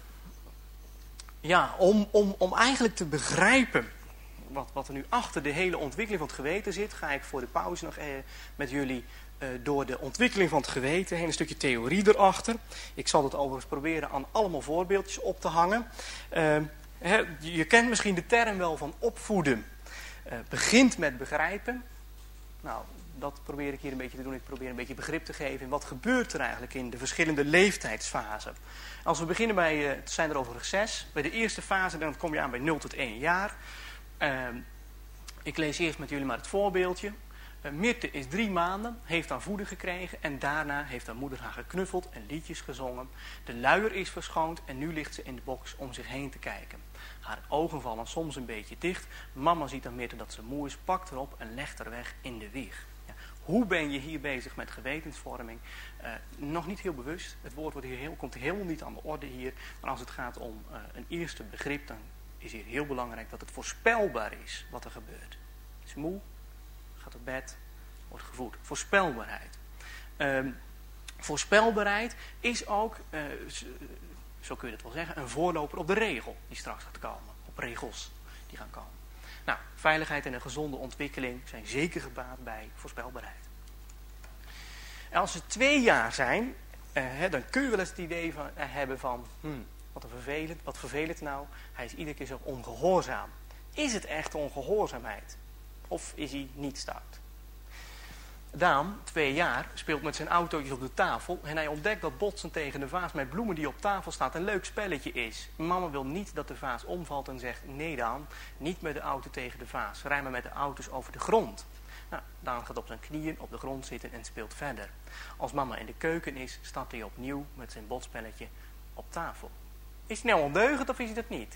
ja, om, om, om eigenlijk te begrijpen wat, wat er nu achter de hele ontwikkeling van het geweten zit, ga ik voor de pauze nog eh, met jullie uh, door de ontwikkeling van het geweten heen, een stukje theorie erachter. Ik zal het overigens proberen aan allemaal voorbeeldjes op te hangen. Uh, he, je kent misschien de term wel van opvoeden. Uh, begint met begrijpen. Nou, dat probeer ik hier een beetje te doen. Ik probeer een beetje begrip te geven in wat gebeurt er eigenlijk in de verschillende leeftijdsfasen. Als we beginnen bij, uh, het zijn er overigens zes. Bij de eerste fase dan kom je aan bij nul tot één jaar. Uh, ik lees eerst met jullie maar het voorbeeldje. Uh, Mirte is drie maanden, heeft haar voeding gekregen en daarna heeft haar moeder haar geknuffeld en liedjes gezongen. De luier is verschoond en nu ligt ze in de box om zich heen te kijken. Haar ogen vallen soms een beetje dicht. Mama ziet aan Mirte dat ze moe is, pakt haar op en legt haar weg in de wieg. Ja, hoe ben je hier bezig met gewetensvorming? Uh, nog niet heel bewust. Het woord wordt hier heel, komt helemaal niet aan de orde hier. Maar als het gaat om uh, een eerste begrip, dan is hier heel belangrijk dat het voorspelbaar is wat er gebeurt. Is moe, gaat op bed, wordt gevoed. Voorspelbaarheid. Uh, voorspelbaarheid is ook, uh, zo kun je het wel zeggen, een voorloper op de regel die straks gaat komen. Op regels die gaan komen. Nou, veiligheid en een gezonde ontwikkeling zijn zeker gebaat bij voorspelbaarheid. En als ze twee jaar zijn, uh, hè, dan kun je wel eens het idee van, uh, hebben van, hmm, wat, een vervelend, wat vervelend nou, hij is iedere keer zo ongehoorzaam. Is het echt ongehoorzaamheid? Of is hij niet stout? Daan, twee jaar, speelt met zijn autootjes op de tafel en hij ontdekt dat botsen tegen de vaas met bloemen die op tafel staat een leuk spelletje is. Mama wil niet dat de vaas omvalt en zegt, nee Daan, niet met de auto tegen de vaas, rij maar met de auto's over de grond. Nou, Daan gaat op zijn knieën op de grond zitten en speelt verder. Als mama in de keuken is, stapt hij opnieuw met zijn botspelletje op tafel. Is hij nou ondeugend of is hij dat niet?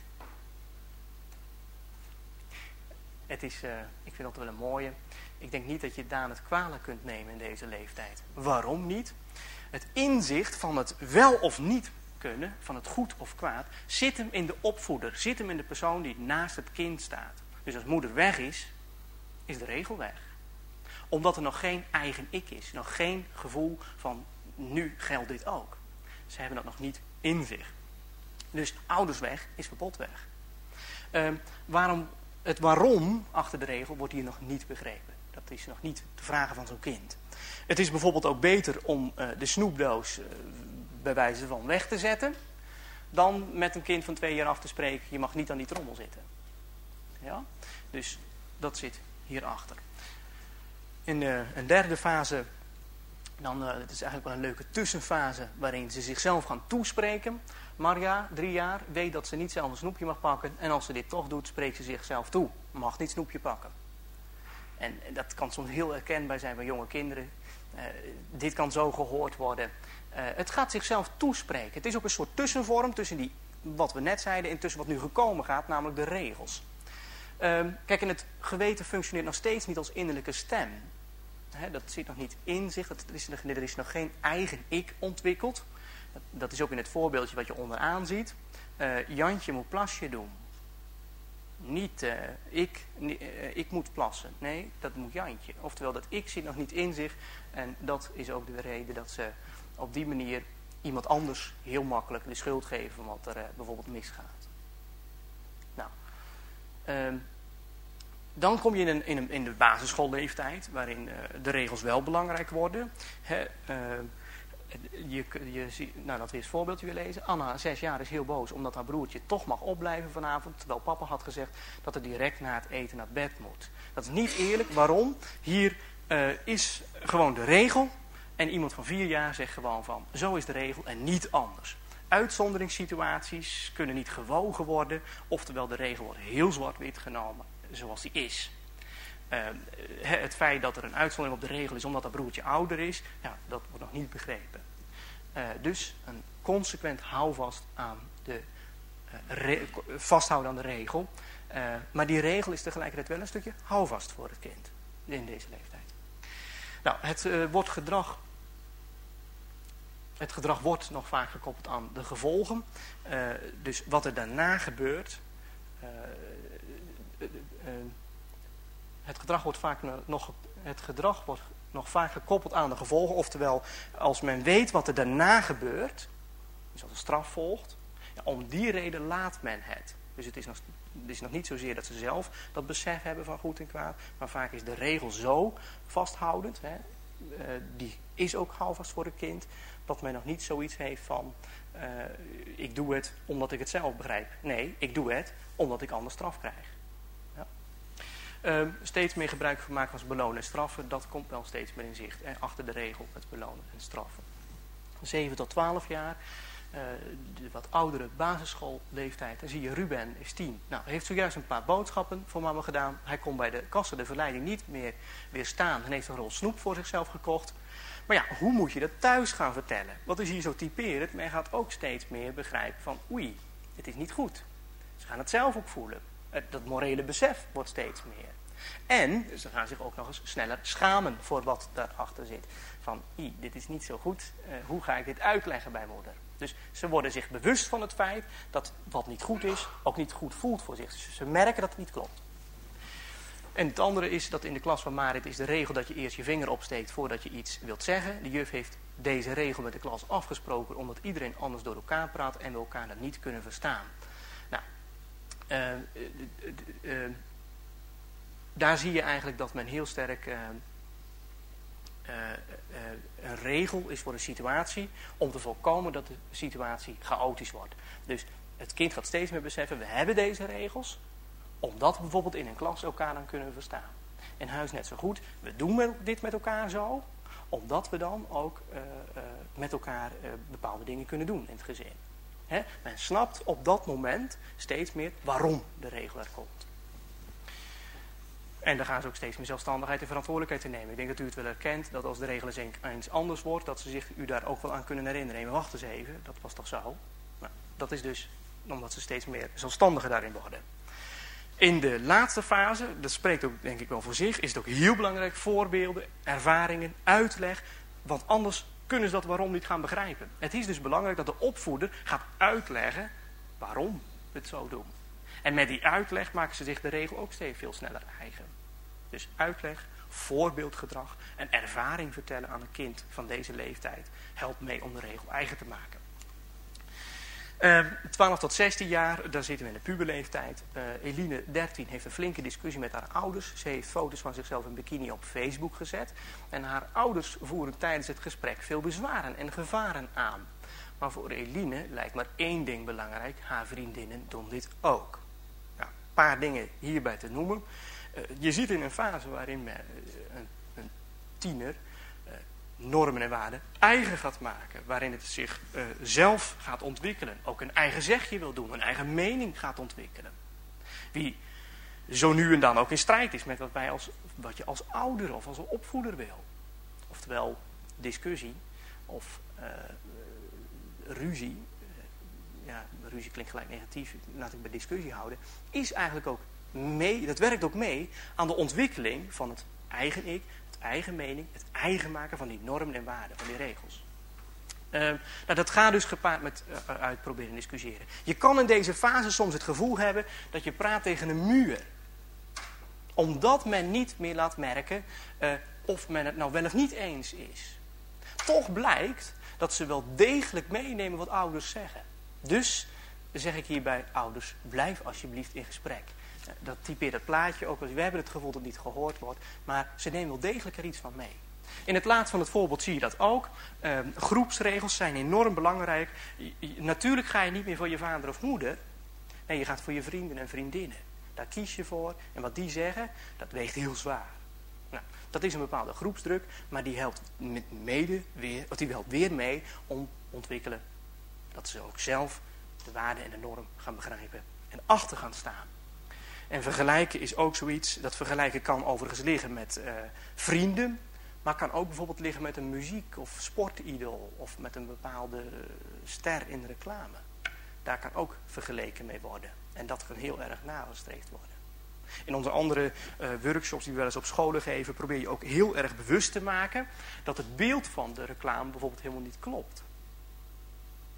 Het is, uh, ik vind dat wel een mooie. Ik denk niet dat je Daan het kwalijk kunt nemen in deze leeftijd. Waarom niet? Het inzicht van het wel of niet kunnen, van het goed of kwaad, zit hem in de opvoeder. Zit hem in de persoon die naast het kind staat. Dus als moeder weg is, is de regel weg. Omdat er nog geen eigen ik is. Nog geen gevoel van, nu geldt dit ook. Ze hebben dat nog niet in zich. Dus ouders weg is verbod weg. Uh, waarom... Het waarom achter de regel wordt hier nog niet begrepen. Dat is nog niet de vragen van zo'n kind. Het is bijvoorbeeld ook beter om uh, de snoepdoos uh, bij wijze van weg te zetten, dan met een kind van twee jaar af te spreken, je mag niet aan die trommel zitten. Ja? Dus dat zit hierachter. In uh, een derde fase, dan, uh, het is eigenlijk wel een leuke tussenfase waarin ze zichzelf gaan toespreken. Marja, drie jaar, weet dat ze niet zelf een snoepje mag pakken. En als ze dit toch doet, spreekt ze zichzelf toe. Mag niet snoepje pakken. En dat kan soms heel herkenbaar zijn bij jonge kinderen. Uh, dit kan zo gehoord worden. Uh, het gaat zichzelf toespreken. Het is ook een soort tussenvorm tussen die, wat we net zeiden, en tussen wat nu gekomen gaat, namelijk de regels. Uh, kijk, en het geweten functioneert nog steeds niet als innerlijke stem. He, dat zit nog niet in zich. Dat is, er is nog geen eigen ik ontwikkeld. Dat, dat is ook in het voorbeeldje wat je onderaan ziet. Uh, Jantje moet plasje doen. Niet uh, ik, uh, ik moet plassen. Nee, dat moet Jantje. Oftewel, dat ik zit nog niet in zich. En dat is ook de reden dat ze op die manier iemand anders heel makkelijk de schuld geven van wat er uh, bijvoorbeeld misgaat. Nou, uh, dan kom je in, een, in, een, in de basisschoolleeftijd, waarin uh, de regels wel belangrijk worden. He, uh, je, je, nou, dat we eens een voorbeeldje weer lezen. Anna, zes jaar, is heel boos omdat haar broertje toch mag opblijven vanavond, terwijl papa had gezegd dat hij direct na het eten naar bed moet. Dat is niet eerlijk. Waarom? Hier uh, is gewoon de regel en iemand van vier jaar zegt gewoon van, zo is de regel en niet anders. Uitzonderingssituaties kunnen niet gewogen worden, oftewel de regel wordt heel zwart-wit genomen, zoals die is. Uh, het feit dat er een uitzondering op de regel is omdat dat broertje ouder is, ja, dat wordt nog niet begrepen. Uh, dus een consequent houvast aan de, uh, re- vasthouden aan de regel. Uh, maar die regel is tegelijkertijd wel een stukje houvast voor het kind in deze leeftijd. Nou, het uh, wordt gedrag het gedrag wordt nog vaak gekoppeld aan de gevolgen. Uh, dus wat er daarna gebeurt. Uh, uh, uh, het, gedrag wordt vaak nog, het gedrag wordt nog vaak gekoppeld aan de gevolgen. Oftewel, als men weet wat er daarna gebeurt, dus als er straf volgt, ja, om die reden laat men het. Dus het is, nog, het is nog niet zozeer dat ze zelf dat besef hebben van goed en kwaad, maar vaak is de regel zo vasthoudend, hè, uh, die is ook houvast voor een kind, dat men nog niet zoiets heeft van, uh, ik doe het omdat ik het zelf begrijp. Nee, ik doe het omdat ik anders straf krijg. Ja. Uh, steeds meer gebruik gemaakt van belonen en straffen, dat komt wel steeds meer in zicht. Hè, achter de regel met belonen en straffen. zeven tot twaalf jaar, uh, de wat oudere basisschoolleeftijd. Dan zie je Ruben is tien. Nou, hij heeft zojuist een paar boodschappen voor mama gedaan. Hij kon bij de kassa de verleiding niet meer weerstaan en heeft een rol snoep voor zichzelf gekocht. Maar ja, hoe moet je dat thuis gaan vertellen? Wat is hier zo typerend? Men gaat ook steeds meer begrijpen van oei, het is niet goed. Ze gaan het zelf ook voelen. Dat morele besef wordt steeds meer. En ze gaan zich ook nog eens sneller schamen voor wat daarachter zit. Van, i, dit is niet zo goed. Uh, hoe ga ik dit uitleggen bij moeder? Dus ze worden zich bewust van het feit dat wat niet goed is, ook niet goed voelt voor zich. Dus ze merken dat het niet klopt. En het andere is dat in de klas van Marit is de regel dat je eerst je vinger opsteekt voordat je iets wilt zeggen. De juf heeft deze regel met de klas afgesproken omdat iedereen anders door elkaar praat en we elkaar dat niet kunnen verstaan. Nou, uh, uh, uh, uh, daar zie je eigenlijk dat men heel sterk uh, uh, uh, een regel is voor een situatie om te voorkomen dat de situatie chaotisch wordt. Dus het kind gaat steeds meer beseffen, we hebben deze regels, omdat we bijvoorbeeld in een klas elkaar dan kunnen verstaan. In huis net zo goed, we doen dit met elkaar zo, omdat we dan ook uh, uh, met elkaar uh, bepaalde dingen kunnen doen in het gezin. Hè? Men snapt op dat moment steeds meer waarom de regel er komt. En dan gaan ze ook steeds meer zelfstandigheid en verantwoordelijkheid te nemen. Ik denk dat u het wel herkent, dat als de regel eens, eens anders wordt, dat ze zich u daar ook wel aan kunnen herinneren. Maar wacht eens even, dat was toch zo? Nou, dat is dus omdat ze steeds meer zelfstandiger daarin worden. In de laatste fase, dat spreekt ook denk ik wel voor zich, is het ook heel belangrijk, voorbeelden, ervaringen, uitleg. Want anders kunnen ze dat waarom niet gaan begrijpen. Het is dus belangrijk dat de opvoeder gaat uitleggen waarom we het zo doen. En met die uitleg maken ze zich de regel ook steeds veel sneller eigen. Dus uitleg, voorbeeldgedrag en ervaring vertellen aan een kind van deze leeftijd helpt mee om de regel eigen te maken. Uh, twaalf tot zestien jaar, daar zitten we in de puberleeftijd. Uh, Eline, dertien, heeft een flinke discussie met haar ouders. Ze heeft foto's van zichzelf in bikini op Facebook gezet. En haar ouders voeren tijdens het gesprek veel bezwaren en gevaren aan. Maar voor Eline lijkt maar één ding belangrijk. Haar vriendinnen doen dit ook. Nou, een paar dingen hierbij te noemen. Uh, je ziet in een fase waarin men, uh, een, een tiener uh, normen en waarden eigen gaat maken. Waarin het zich uh, zelf gaat ontwikkelen. Ook een eigen zegje wil doen. Een eigen mening gaat ontwikkelen. Wie zo nu en dan ook in strijd is met wat, wij als, wat je als ouder of als opvoeder wil. Oftewel discussie of uh, ruzie. Ja, ruzie klinkt gelijk negatief. Laat ik bij discussie houden. Is eigenlijk ook mee, dat werkt ook mee aan de ontwikkeling van het eigen ik. Eigen mening, het eigen maken van die normen en waarden, van die regels. Uh, nou, dat gaat dus gepaard met uh, uitproberen en discussiëren. Je kan in deze fase soms het gevoel hebben dat je praat tegen een muur. Omdat men niet meer laat merken uh, of men het nou wel of niet eens is. Toch blijkt dat ze wel degelijk meenemen wat ouders zeggen. Dus zeg ik hierbij, ouders, blijf alsjeblieft in gesprek. Dat typeert het plaatje ook. We hebben het gevoel dat het niet gehoord wordt. Maar ze nemen wel degelijk er iets van mee. In het laatst van het voorbeeld zie je dat ook. Uh, groepsregels zijn enorm belangrijk. Je, je, natuurlijk ga je niet meer voor je vader of moeder. Nee, je gaat voor je vrienden en vriendinnen. Daar kies je voor. En wat die zeggen, dat weegt heel zwaar. Nou, dat is een bepaalde groepsdruk. Maar die helpt, mede weer, of die helpt weer mee om te ontwikkelen. Dat ze ook zelf de waarde en de norm gaan begrijpen. En achter gaan staan. En vergelijken is ook zoiets. Dat vergelijken kan overigens liggen met uh, vrienden. Maar kan ook bijvoorbeeld liggen met een muziek of sportidool. Of met een bepaalde uh, ster in de reclame. Daar kan ook vergeleken mee worden. En dat kan heel erg nagestreefd worden. In onze andere uh, workshops die we wel eens op scholen geven. Probeer je ook heel erg bewust te maken. Dat het beeld van de reclame bijvoorbeeld helemaal niet klopt.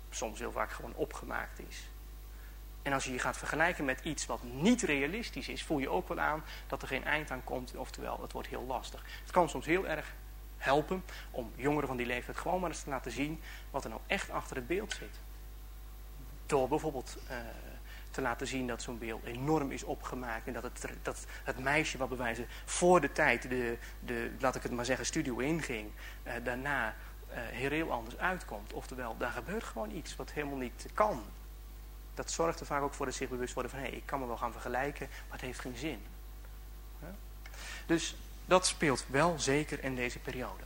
soms heel vaak gewoon opgemaakt is. En als je je gaat vergelijken met iets wat niet realistisch is, voel je ook wel aan dat er geen eind aan komt. Oftewel, het wordt heel lastig. Het kan soms heel erg helpen om jongeren van die leeftijd gewoon maar eens te laten zien wat er nou echt achter het beeld zit. Door bijvoorbeeld uh, te laten zien dat zo'n beeld enorm is opgemaakt. En dat het, dat het meisje wat bewijzen voor de tijd, de, de, laat ik het maar zeggen, studio inging, uh, daarna uh, heel, heel anders uitkomt. Oftewel, daar gebeurt gewoon iets wat helemaal niet kan. Dat zorgt er vaak ook voor dat ze zich bewust worden van, hé, hey, ik kan me wel gaan vergelijken, maar het heeft geen zin. Ja? Dus dat speelt wel zeker in deze periode.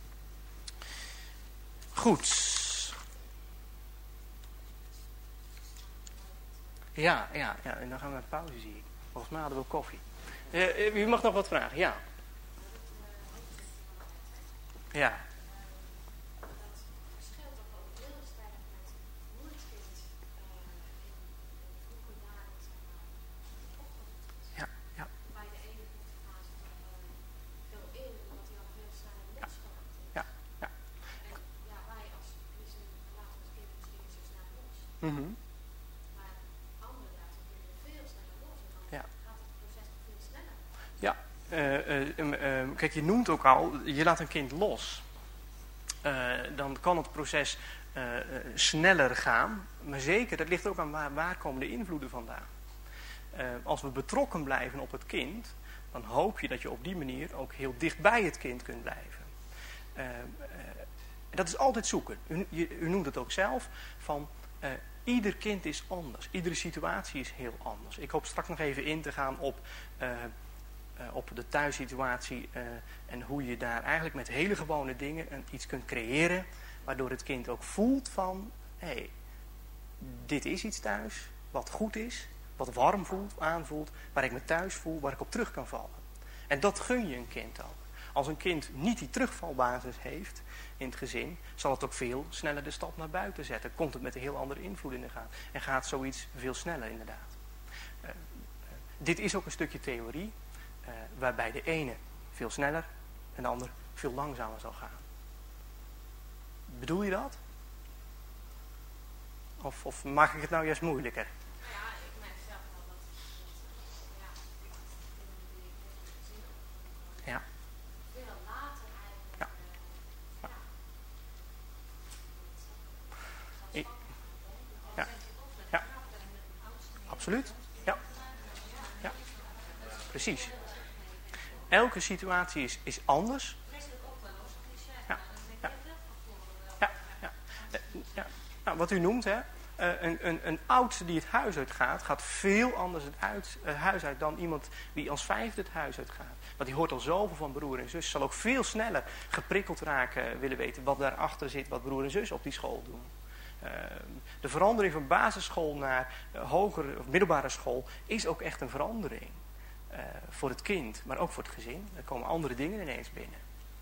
Goed. Ja, ja, ja, en dan gaan we naar pauze, zie ik. Volgens mij hadden we koffie. Uh, u mag nog wat vragen, ja. Ja. Mm-hmm. Maar anderen laten kinderen veel sneller los. En dan ja. gaat het proces nog veel sneller. Ja, uh, uh, uh, kijk, je noemt ook al, je laat een kind los. Uh, dan kan het proces uh, uh, sneller gaan. Maar zeker, dat ligt ook aan waar, waar komen de invloeden vandaan. Uh, als we betrokken blijven op het kind, dan hoop je dat je op die manier ook heel dicht bij het kind kunt blijven. Uh, uh, dat is altijd zoeken. U, je, u noemt het ook zelf, van... Uh, Ieder kind is anders. Iedere situatie is heel anders. Ik hoop straks nog even in te gaan op, uh, uh, op de thuissituatie. Uh, en hoe je daar eigenlijk met hele gewone dingen een, iets kunt creëren. Waardoor het kind ook voelt van... Hé, hey, dit is iets thuis wat goed is. Wat warm voelt, aanvoelt. Waar ik me thuis voel, waar ik op terug kan vallen. En dat gun je een kind ook. Als een kind niet die terugvalbasis heeft in het gezin, zal het ook veel sneller de stap naar buiten zetten. Komt het met een heel andere invloed in de gaten. En gaat zoiets veel sneller inderdaad. Uh, uh, dit is ook een stukje theorie, uh, waarbij de ene veel sneller en de ander veel langzamer zal gaan. Bedoel je dat? Of, of maak ik het nou juist moeilijker? Nou ja, ik merk zelf wel dat, dat ja, ik ja. veel later eigenlijk. Ja. Uh, ja. I- ja. Ja. Absoluut. Ja. Ja. Precies. Elke situatie is, is anders. Ja. Ja. Ja. Ja. Ja. Nou, wat u noemt, hè. Uh, een, een, een oudste die het huis uitgaat, gaat veel anders het uit, uh, huis uit dan iemand die als vijfde het huis uitgaat. Want die hoort al zoveel van broer en zus. Zal ook veel sneller geprikkeld raken, willen weten wat daarachter zit, wat broer en zus op die school doen. Uh, de verandering van basisschool naar uh, hogere of middelbare school is ook echt een verandering. Uh, voor het kind, maar ook voor het gezin. Er komen andere dingen ineens binnen.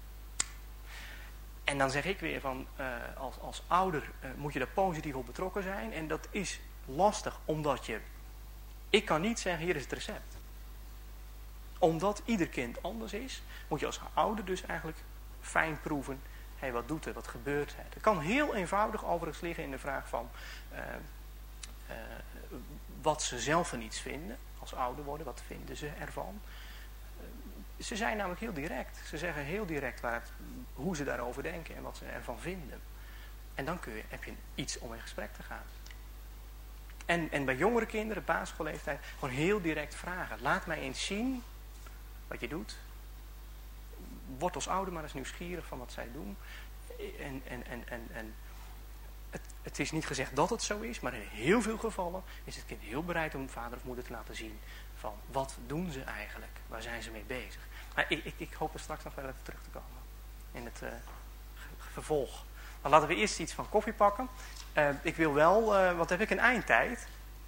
En dan zeg ik weer van, uh, als, als ouder uh, moet je daar positief op betrokken zijn. En dat is lastig, omdat je... Ik kan niet zeggen, hier is het recept. Omdat ieder kind anders is, moet je als ouder dus eigenlijk fijn proeven. Hé, hey, wat doet er, wat gebeurt er? Het kan heel eenvoudig overigens liggen in de vraag van... Uh, uh, wat ze zelf van iets vinden, als ouder worden, wat vinden ze ervan? Ze zijn namelijk heel direct. Ze zeggen heel direct waar het, hoe ze daarover denken en wat ze ervan vinden. En dan kun je, heb je iets om in gesprek te gaan. En, en bij jongere kinderen, basisschoolleeftijd, gewoon heel direct vragen. Laat mij eens zien wat je doet. Word als ouder maar eens nieuwsgierig van wat zij doen. En, en, en, en, en het, het is niet gezegd dat het zo is, maar in heel veel gevallen is het kind heel bereid om vader of moeder te laten zien van wat doen ze eigenlijk, waar zijn ze mee bezig. Maar ik, ik, ik hoop er straks nog wel even terug te komen in het uh, vervolg. Maar laten we eerst iets van koffie pakken. Uh, ik wil wel, uh, wat heb ik, een eindtijd?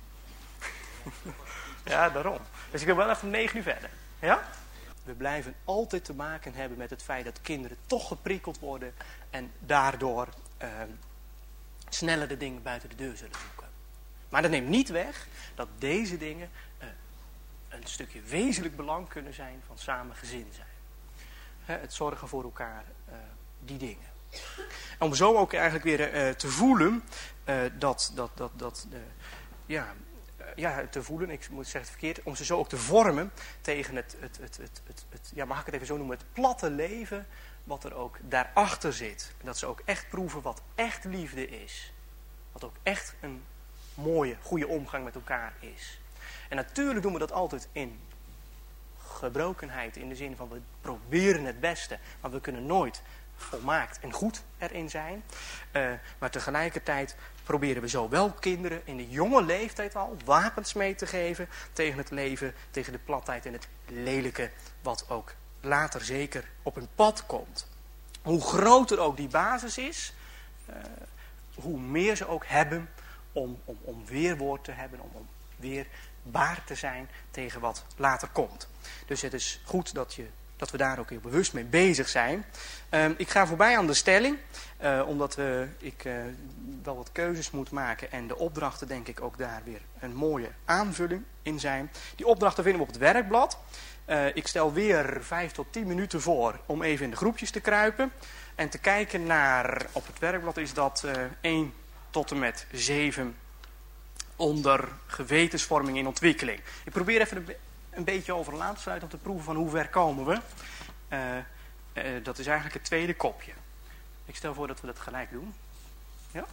Ja, daarom. Dus ik wil wel even om negen uur verder. Ja? We blijven altijd te maken hebben met het feit dat kinderen toch geprikkeld worden en daardoor uh, sneller de dingen buiten de deur zullen zoeken. Maar dat neemt niet weg dat deze dingen uh, een stukje wezenlijk belang kunnen zijn van samen gezin zijn. He, het zorgen voor elkaar, uh, die dingen. om zo ook eigenlijk weer uh, te voelen uh, dat, dat, dat, dat uh, ja, uh, ja, te voelen, ik moet zeggen het verkeerd, om ze zo ook te vormen tegen het, het, het, het, het, het ja, mag ik het even zo noemen, het platte leven wat er ook daarachter zit. Dat ze ook echt proeven wat echt liefde is. Wat ook echt een mooie, goede omgang met elkaar is. En natuurlijk doen we dat altijd in gebrokenheid, in de zin van we proberen het beste, maar we kunnen nooit volmaakt en goed erin zijn. Uh, maar tegelijkertijd proberen we zo wel kinderen in de jonge leeftijd al wapens mee te geven tegen het leven, tegen de platheid en het lelijke wat ook later zeker op hun pad komt. Hoe groter ook die basis is, uh, hoe meer ze ook hebben om, om, om weerwoord te hebben, om, om weerbaar te zijn tegen wat later komt. Dus het is goed dat, je, dat we daar ook heel bewust mee bezig zijn. Uh, ik ga voorbij aan de stelling, uh, omdat we, ik uh, wel wat keuzes moet maken en de opdrachten denk ik ook daar weer een mooie aanvulling in zijn. Die opdrachten vinden we op het werkblad. Uh, ik stel weer vijf tot tien minuten voor om even in de groepjes te kruipen. En te kijken naar, op het werkblad is dat uh, één tot en met zeven onder gewetensvorming in ontwikkeling. Ik probeer even een, een beetje over aan te sluiten om te proeven van hoe ver komen we. Uh, uh, dat is eigenlijk het tweede kopje. Ik stel voor dat we dat gelijk doen. Ja?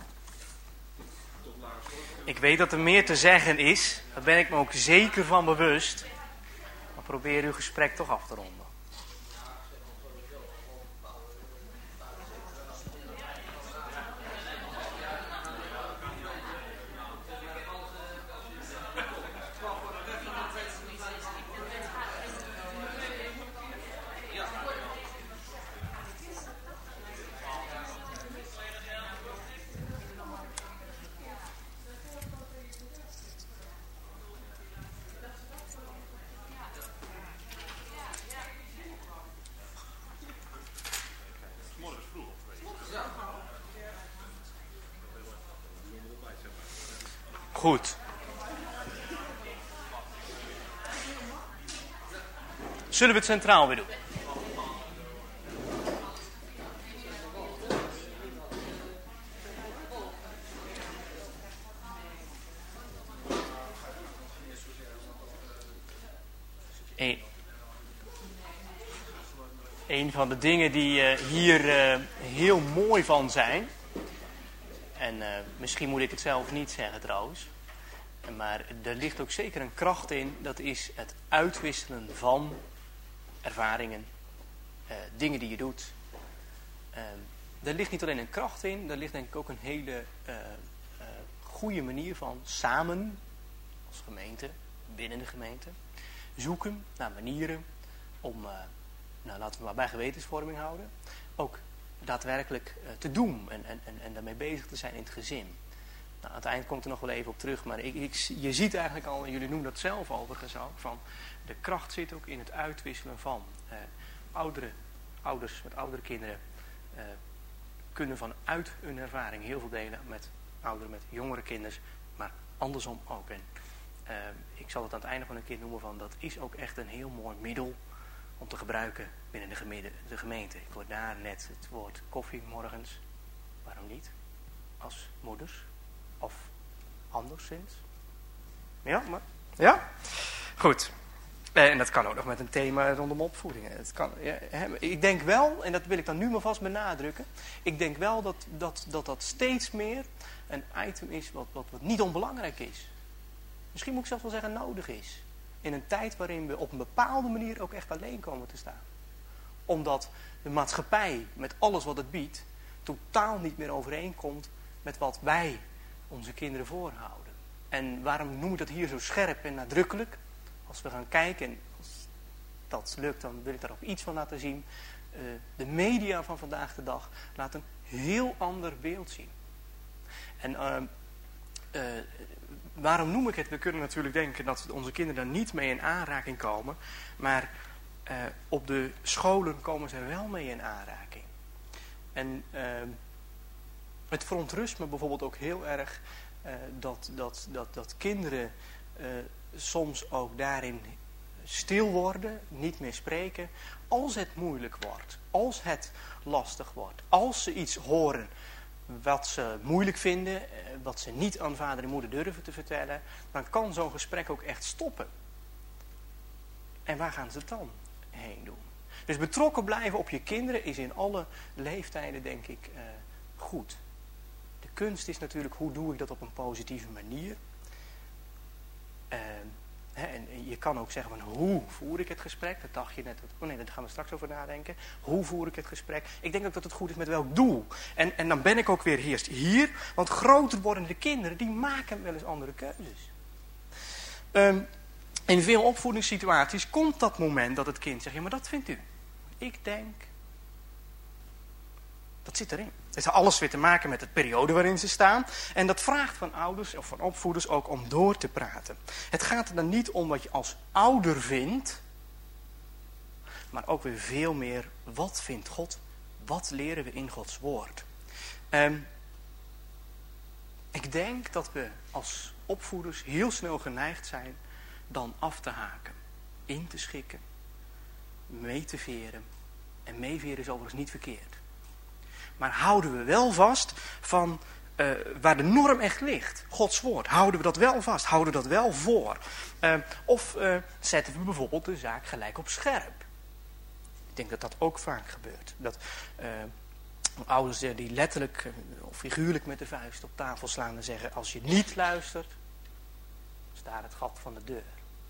Ik weet dat er meer te zeggen is. Daar ben ik me ook zeker van bewust. Maar probeer uw gesprek toch af te ronden. Goed. Zullen we het centraal weer doen? Eén. Een van de dingen die uh, hier uh, heel mooi van zijn. En uh, misschien moet ik het zelf niet zeggen trouwens. Maar er ligt ook zeker een kracht in. Dat is het uitwisselen van ervaringen. Uh, dingen die je doet. Uh, er ligt niet alleen een kracht in. Er ligt denk ik ook een hele uh, uh, goede manier van samen. Als gemeente. Binnen de gemeente. Zoeken naar manieren. Om, uh, nou laten we maar bij gewetensvorming houden. Ook daadwerkelijk uh, te doen en, en, en daarmee bezig te zijn in het gezin. Nou, aan het eind komt er nog wel even op terug, maar ik, ik, je ziet eigenlijk al, en jullie noemen dat zelf overigens ook, van de kracht zit ook in het uitwisselen van. Uh, oudere, ouders met oudere kinderen uh, kunnen vanuit hun ervaring heel veel delen met ouderen met jongere kinderen, maar andersom ook. En uh, ik zal het aan het einde van een keer noemen van, dat is ook echt een heel mooi middel om te gebruiken binnen de gemeente. De gemeente. Ik hoor daar net het woord koffie morgens. Waarom niet? Als moeders. Of anderszins. Ja, maar... Ja? Goed. En dat kan ook nog met een thema rondom opvoeding. Het kan, ja, ik denk wel, en dat wil ik dan nu maar vast benadrukken. Ik denk wel dat dat, dat, dat steeds meer een item is wat, wat, wat niet onbelangrijk is. Misschien moet ik zelfs wel zeggen nodig is. In een tijd waarin we op een bepaalde manier ook echt alleen komen te staan. Omdat de maatschappij met alles wat het biedt totaal niet meer overeenkomt met wat wij onze kinderen voorhouden. En waarom noem ik dat hier zo scherp en nadrukkelijk? Als we gaan kijken, en als dat lukt, dan wil ik daar ook iets van laten zien. Uh, de media van vandaag de dag laat een heel ander beeld zien. En uh, uh, waarom noem ik het? We kunnen natuurlijk denken dat onze kinderen daar niet mee in aanraking komen. Maar uh, op de scholen komen ze er wel mee in aanraking. En uh, het verontrust me bijvoorbeeld ook heel erg uh, dat, dat, dat, dat kinderen uh, soms ook daarin stil worden, niet meer spreken, als het moeilijk wordt, als het lastig wordt, als ze iets horen wat ze moeilijk vinden, wat ze niet aan vader en moeder durven te vertellen, dan kan zo'n gesprek ook echt stoppen. En waar gaan ze het dan heen doen? Dus betrokken blijven op je kinderen is in alle leeftijden, denk ik, uh, goed. De kunst is natuurlijk, hoe doe ik dat op een positieve manier? Uh, hè, en je kan ook zeggen, van, hoe voer ik het gesprek? Dat dacht je net. Oh nee, daar gaan we straks over nadenken. Hoe voer ik het gesprek? Ik denk ook dat het goed is met welk doel. En, en dan ben ik ook weer eerst hier. Want groter wordende kinderen, die maken wel eens andere keuzes. Um, in veel opvoedingssituaties komt dat moment dat het kind zegt, ja, maar dat vindt u. Ik denk, dat zit erin. Het heeft alles weer te maken met de periode waarin ze staan. En dat vraagt van ouders of van opvoeders ook om door te praten. Het gaat er dan niet om wat je als ouder vindt, maar ook weer veel meer, wat vindt God? Wat leren we in Gods woord? Um, ik denk dat we als opvoeders heel snel geneigd zijn dan af te haken, in te schikken, mee te veren. En meeveren is overigens niet verkeerd. Maar houden we wel vast van uh, waar de norm echt ligt. Gods woord. Houden we dat wel vast. Houden we dat wel voor. Uh, of uh, zetten we bijvoorbeeld de zaak gelijk op scherp. Ik denk dat dat ook vaak gebeurt. Dat uh, ouders die letterlijk uh, of figuurlijk met de vuist op tafel slaan en zeggen, als je niet luistert, is daar het gat van de deur.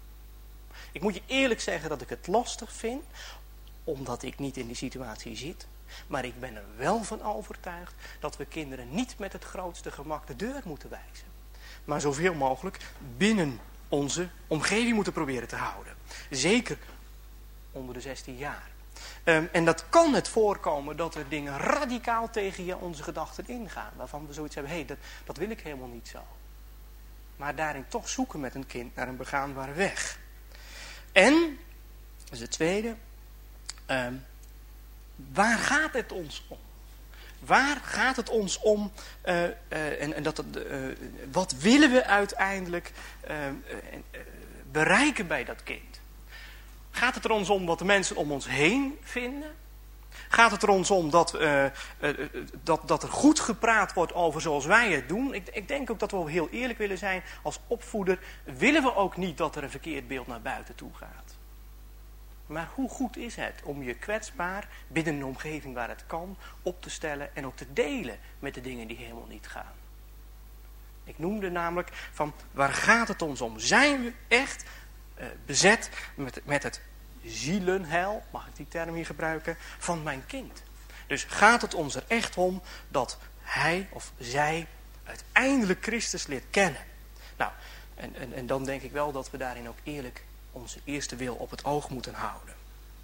Ik moet je eerlijk zeggen dat ik het lastig vind, omdat ik niet in die situatie zit. Maar ik ben er wel van overtuigd dat we kinderen niet met het grootste gemak de deur moeten wijzen. Maar zoveel mogelijk binnen onze omgeving moeten proberen te houden. Zeker onder de zestien jaar. Um, en dat kan het voorkomen dat er dingen radicaal tegen je onze gedachten ingaan. Waarvan we zoiets hebben, hé, hey, dat, dat wil ik helemaal niet zo. Maar daarin toch zoeken met een kind naar een begaanbare weg. En, dat is het tweede, um, waar gaat het ons om? Waar gaat het ons om? Uh, uh, en, en dat, uh, wat willen we uiteindelijk uh, uh, bereiken bij dat kind? Gaat het er ons om wat de mensen om ons heen vinden? Gaat het er ons om dat, uh, uh, dat, dat er goed gepraat wordt over zoals wij het doen? Ik, ik denk ook dat we heel eerlijk willen zijn. Als opvoeder willen we ook niet dat er een verkeerd beeld naar buiten toe gaat. Maar hoe goed is het om je kwetsbaar binnen een omgeving waar het kan op te stellen en ook te delen met de dingen die helemaal niet gaan? Ik noemde namelijk van waar gaat het ons om? Zijn we echt uh, bezet met, met het zielenheil, mag ik die term hier gebruiken, van mijn kind? Dus gaat het ons er echt om dat hij of zij uiteindelijk Christus leert kennen? Nou, en, en, en dan denk ik wel dat we daarin ook eerlijk onze eerste wil op het oog moeten houden.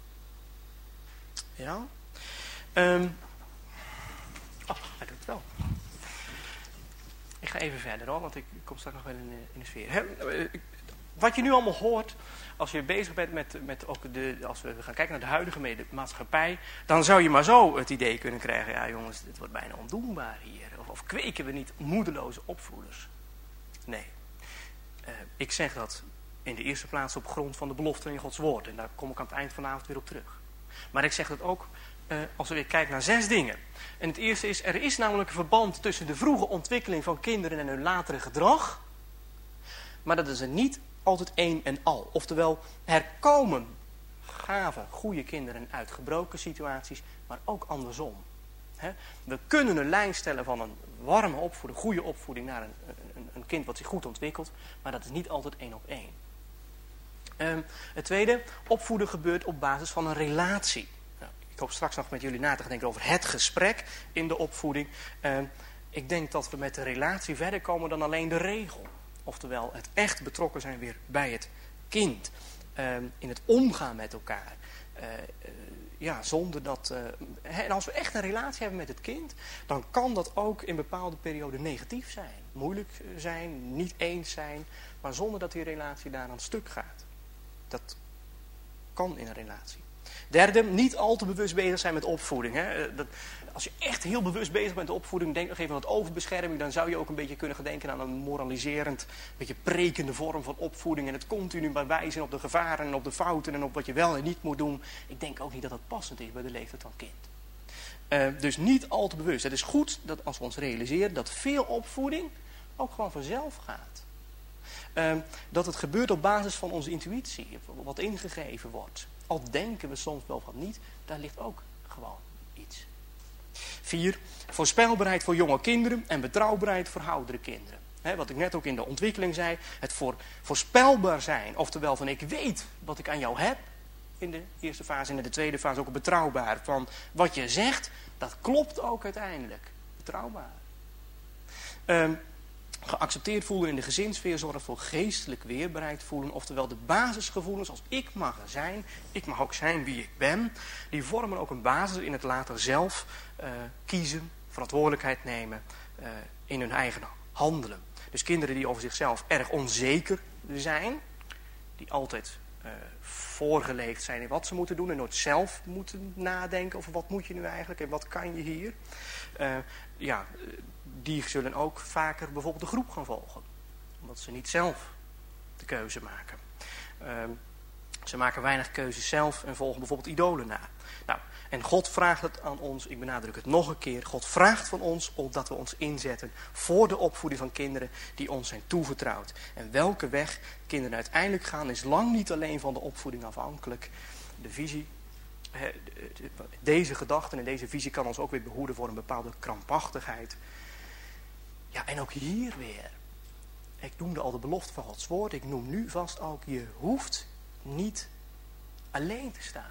Ja? Um, oh, hij doet het wel. Ik ga even verder hoor, want ik kom straks nog wel in de, in de sfeer. He, wat je nu allemaal hoort, als je bezig bent met, met ook de, als we gaan kijken naar de huidige maatschappij, dan zou je maar zo het idee kunnen krijgen, ja jongens, dit wordt bijna ondoenbaar hier. Of, of kweken we niet moedeloze opvoeders? Nee. Uh, ik zeg dat in de eerste plaats op grond van de belofte in Gods woord. En daar kom ik aan het eind van de avond weer op terug. Maar ik zeg dat ook uh, als we weer kijken naar zes dingen. En het eerste is, er is namelijk een verband tussen de vroege ontwikkeling van kinderen en hun latere gedrag. Maar dat is er niet altijd één en al. Oftewel, er komen gave, goede kinderen uit gebroken situaties, maar ook andersom. He? We kunnen een lijn stellen van een warme opvoeding, goede opvoeding naar een, een, een kind wat zich goed ontwikkelt, maar dat is niet altijd één op één. Um, het tweede, opvoeden gebeurt op basis van een relatie. Nou, ik hoop straks nog met jullie na te gaan denken over het gesprek in de opvoeding. Um, ik denk dat we met de relatie verder komen dan alleen de regel. Oftewel, het echt betrokken zijn weer bij het kind. Um, in het omgaan met elkaar. Uh, uh, ja, zonder dat... Uh, en als we echt een relatie hebben met het kind, dan kan dat ook in bepaalde perioden negatief zijn. Moeilijk zijn, niet eens zijn, maar zonder dat die relatie daar aan stuk gaat. Dat kan in een relatie. Derde, niet al te bewust bezig zijn met opvoeding. Hè. Dat, als je echt heel bewust bezig bent met opvoeding, denk nog even aan het overbescherming, dan zou je ook een beetje kunnen gedenken aan een moraliserend, een beetje prekende vorm van opvoeding. En het continu maar wijzen op de gevaren en op de fouten en op wat je wel en niet moet doen. Ik denk ook niet dat dat passend is bij de leeftijd van kind. Uh, dus niet al te bewust. Het is goed dat als we ons realiseren dat veel opvoeding ook gewoon vanzelf gaat. Uh, dat het gebeurt op basis van onze intuïtie, wat ingegeven wordt. Al denken we soms wel van niet, daar ligt ook gewoon iets. Vier, voorspelbaarheid voor jonge kinderen en betrouwbaarheid voor oudere kinderen. He, wat ik net ook in de ontwikkeling zei, het voor, voorspelbaar zijn, oftewel van ik weet wat ik aan jou heb, in de eerste fase en in de tweede fase ook betrouwbaar. Van wat je zegt, dat klopt ook uiteindelijk. Betrouwbaar. Um, geaccepteerd voelen in de gezinssfeer zorgt voor geestelijk weerbaarheid voelen. Oftewel de basisgevoelens als ik mag er zijn, ik mag ook zijn wie ik ben. Die vormen ook een basis in het later zelf uh, kiezen, verantwoordelijkheid nemen uh, in hun eigen handelen. Dus kinderen die over zichzelf erg onzeker zijn, die altijd uh, voorgeleefd zijn in wat ze moeten doen en nooit zelf moeten nadenken over wat moet je nu eigenlijk en wat kan je hier. Uh, ja, die zullen ook vaker bijvoorbeeld de groep gaan volgen. Omdat ze niet zelf de keuze maken. Uh, ze maken weinig keuzes zelf en volgen bijvoorbeeld idolen na. Nou, en God vraagt het aan ons, ik benadruk het nog een keer. God vraagt van ons opdat we ons inzetten voor de opvoeding van kinderen die ons zijn toevertrouwd. En welke weg kinderen uiteindelijk gaan is lang niet alleen van de opvoeding afhankelijk. De visie, deze gedachten en deze visie kan ons ook weer behoeden voor een bepaalde krampachtigheid. Ja, en ook hier weer. Ik noemde al de belofte van Gods woord. Ik noem nu vast ook, je hoeft niet alleen te staan.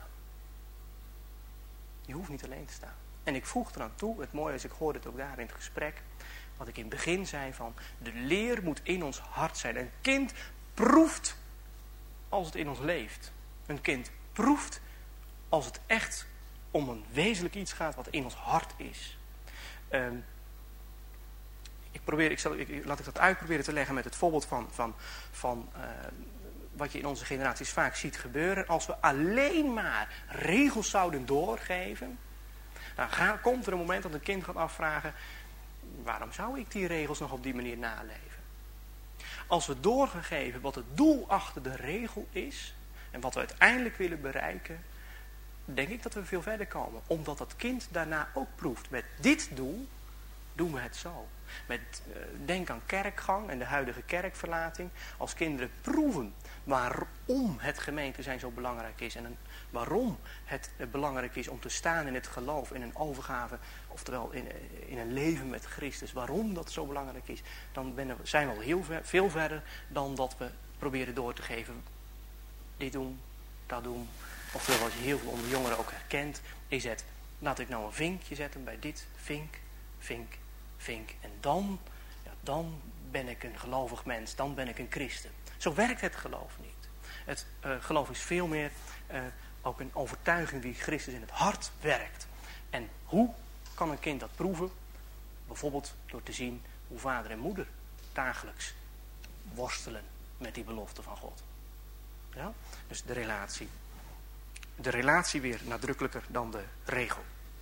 Je hoeft niet alleen te staan. En ik voeg eraan toe, het mooie is, ik hoorde het ook daar in het gesprek, wat ik in het begin zei van, de leer moet in ons hart zijn. Een kind proeft als het in ons leeft. Een kind proeft als het echt om een wezenlijk iets gaat wat in ons hart is. Um, ik probeer, ik zal, ik, laat ik dat uitproberen te leggen met het voorbeeld van, van, van uh, wat je in onze generaties vaak ziet gebeuren. Als we alleen maar regels zouden doorgeven, dan ga, komt er een moment dat een kind gaat afvragen, waarom zou ik die regels nog op die manier naleven? Als we doorgegeven wat het doel achter de regel is en wat we uiteindelijk willen bereiken, denk ik dat we veel verder komen. Omdat dat kind daarna ook proeft. Met dit doel doen we het zo. Met, uh, denk aan kerkgang en de huidige kerkverlating. Als kinderen proeven waarom het gemeente zijn zo belangrijk is. En een, waarom het uh, belangrijk is om te staan in het geloof. In een overgave. Oftewel in, uh, in een leven met Christus. Waarom dat zo belangrijk is. Dan ben we, zijn we al heel ver, veel verder dan dat we proberen door te geven. Dit doen, dat doen. Oftewel wat je heel veel onder jongeren ook herkent. Is het, laat ik nou een vinkje zetten bij dit. Vink, vink, vink. En dan, ja, dan ben ik een gelovig mens. Dan ben ik een christen. Zo werkt het geloof niet. Het uh, geloof is veel meer uh, ook een overtuiging die Christus in het hart werkt. En hoe kan een kind dat proeven? Bijvoorbeeld door te zien hoe vader en moeder dagelijks worstelen met die belofte van God. Ja? Dus de relatie. De relatie weer nadrukkelijker dan de regel.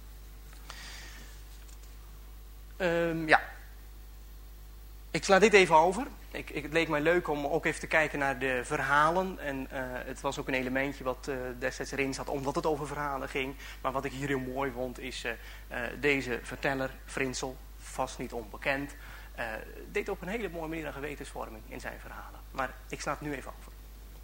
Um, ja. Ik sla dit even over. Ik, ik, het leek mij leuk om ook even te kijken naar de verhalen. En uh, het was ook een elementje wat uh, destijds erin zat, omdat het over verhalen ging. Maar wat ik hier heel mooi vond is uh, uh, deze verteller, Frinsel, vast niet onbekend, uh, deed op een hele mooie manier een gewetensvorming in zijn verhalen. Maar ik sla het nu even over.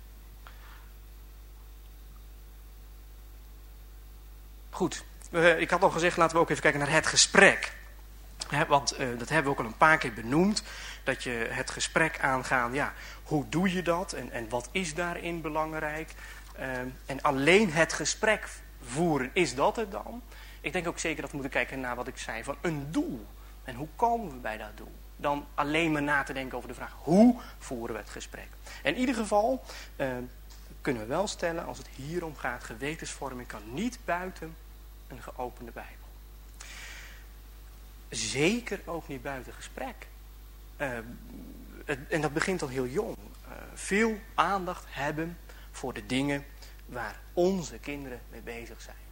Goed, uh, ik had al gezegd, laten we ook even kijken naar het gesprek. He, want uh, dat hebben we ook al een paar keer benoemd. Dat je het gesprek aangaan, ja, hoe doe je dat? En, en wat is daarin belangrijk? Uh, en alleen het gesprek voeren, is dat het dan? Ik denk ook zeker dat we moeten kijken naar wat ik zei van een doel. En hoe komen we bij dat doel? Dan alleen maar na te denken over de vraag, hoe voeren we het gesprek? In ieder geval uh, kunnen we wel stellen, als het hier om gaat, gewetensvorming kan niet buiten een geopende Bijbel. Zeker ook niet buiten gesprek. Uh, het, en dat begint al heel jong. Uh, veel aandacht hebben voor de dingen waar onze kinderen mee bezig zijn.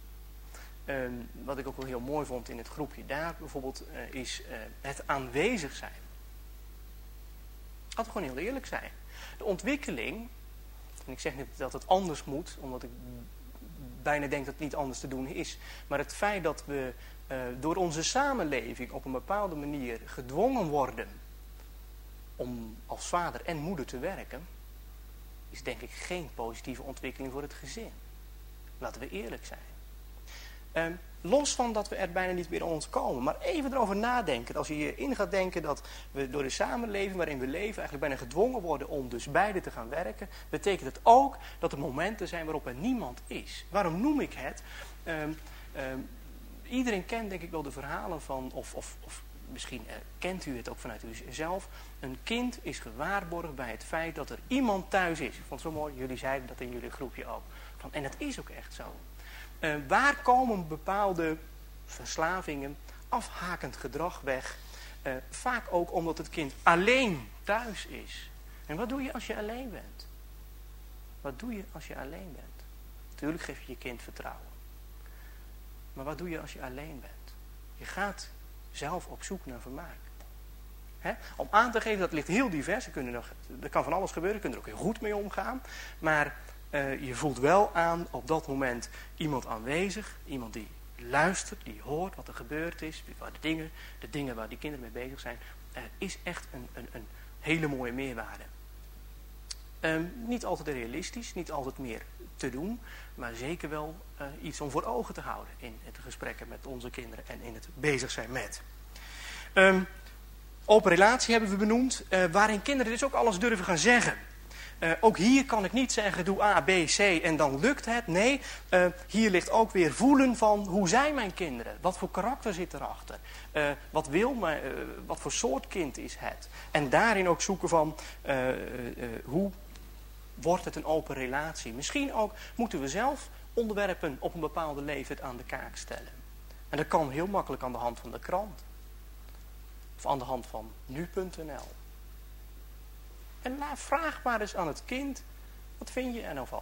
Um, wat ik ook wel heel mooi vond in het groepje daar bijvoorbeeld, uh, is uh, het aanwezig zijn. Laten we gewoon heel eerlijk zijn. De ontwikkeling, en ik zeg niet dat het anders moet, omdat ik bijna denk dat het niet anders te doen is. Maar het feit dat we uh, door onze samenleving op een bepaalde manier gedwongen worden om als vader en moeder te werken, is denk ik geen positieve ontwikkeling voor het gezin. Laten we eerlijk zijn. Um, los van dat we er bijna niet meer ontkomen. Maar even erover nadenken. Als je hierin gaat denken dat we door de samenleving waarin we leven eigenlijk bijna gedwongen worden om dus beide te gaan werken. Betekent het ook dat er momenten zijn waarop er niemand is. Waarom noem ik het? Um, um, iedereen kent denk ik wel de verhalen van, of, of, of misschien uh, kent u het ook vanuit uzelf. Een kind is gewaarborgd bij het feit dat er iemand thuis is. Ik vond het zo mooi, jullie zeiden dat in jullie groepje ook. Van, en dat is ook echt zo. Uh, waar komen bepaalde verslavingen, afhakend gedrag weg? Uh, vaak ook omdat het kind alleen thuis is. En wat doe je als je alleen bent? Wat doe je als je alleen bent? Natuurlijk geef je je kind vertrouwen. Maar wat doe je als je alleen bent? Je gaat zelf op zoek naar vermaak. Hè? Om aan te geven, dat ligt heel divers. Er, kunnen nog, er kan van alles gebeuren, je kunt er ook heel goed mee omgaan. Maar uh, je voelt wel aan op dat moment iemand aanwezig. Iemand die luistert, die hoort wat er gebeurd is. Waar de, dingen, de dingen waar die kinderen mee bezig zijn. Er is echt een, een, een hele mooie meerwaarde. Um, niet altijd realistisch, niet altijd meer te doen. Maar zeker wel uh, iets om voor ogen te houden in het gesprekken met onze kinderen en in het bezig zijn met. Um, open relatie hebben we benoemd, uh, waarin kinderen dus ook alles durven gaan zeggen. Uh, ook hier kan ik niet zeggen, doe A, B, C en dan lukt het. Nee, uh, hier ligt ook weer voelen van, hoe zijn mijn kinderen? Wat voor karakter zit erachter? Uh, wat wil mijn, uh, wat voor soort kind is het? En daarin ook zoeken van, uh, uh, uh, hoe wordt het een open relatie? Misschien ook moeten we zelf onderwerpen op een bepaalde leeftijd aan de kaak stellen. En dat kan heel makkelijk aan de hand van de krant. Of aan de hand van nu punt n l. En vraag maar eens aan het kind, wat vind je er nou van?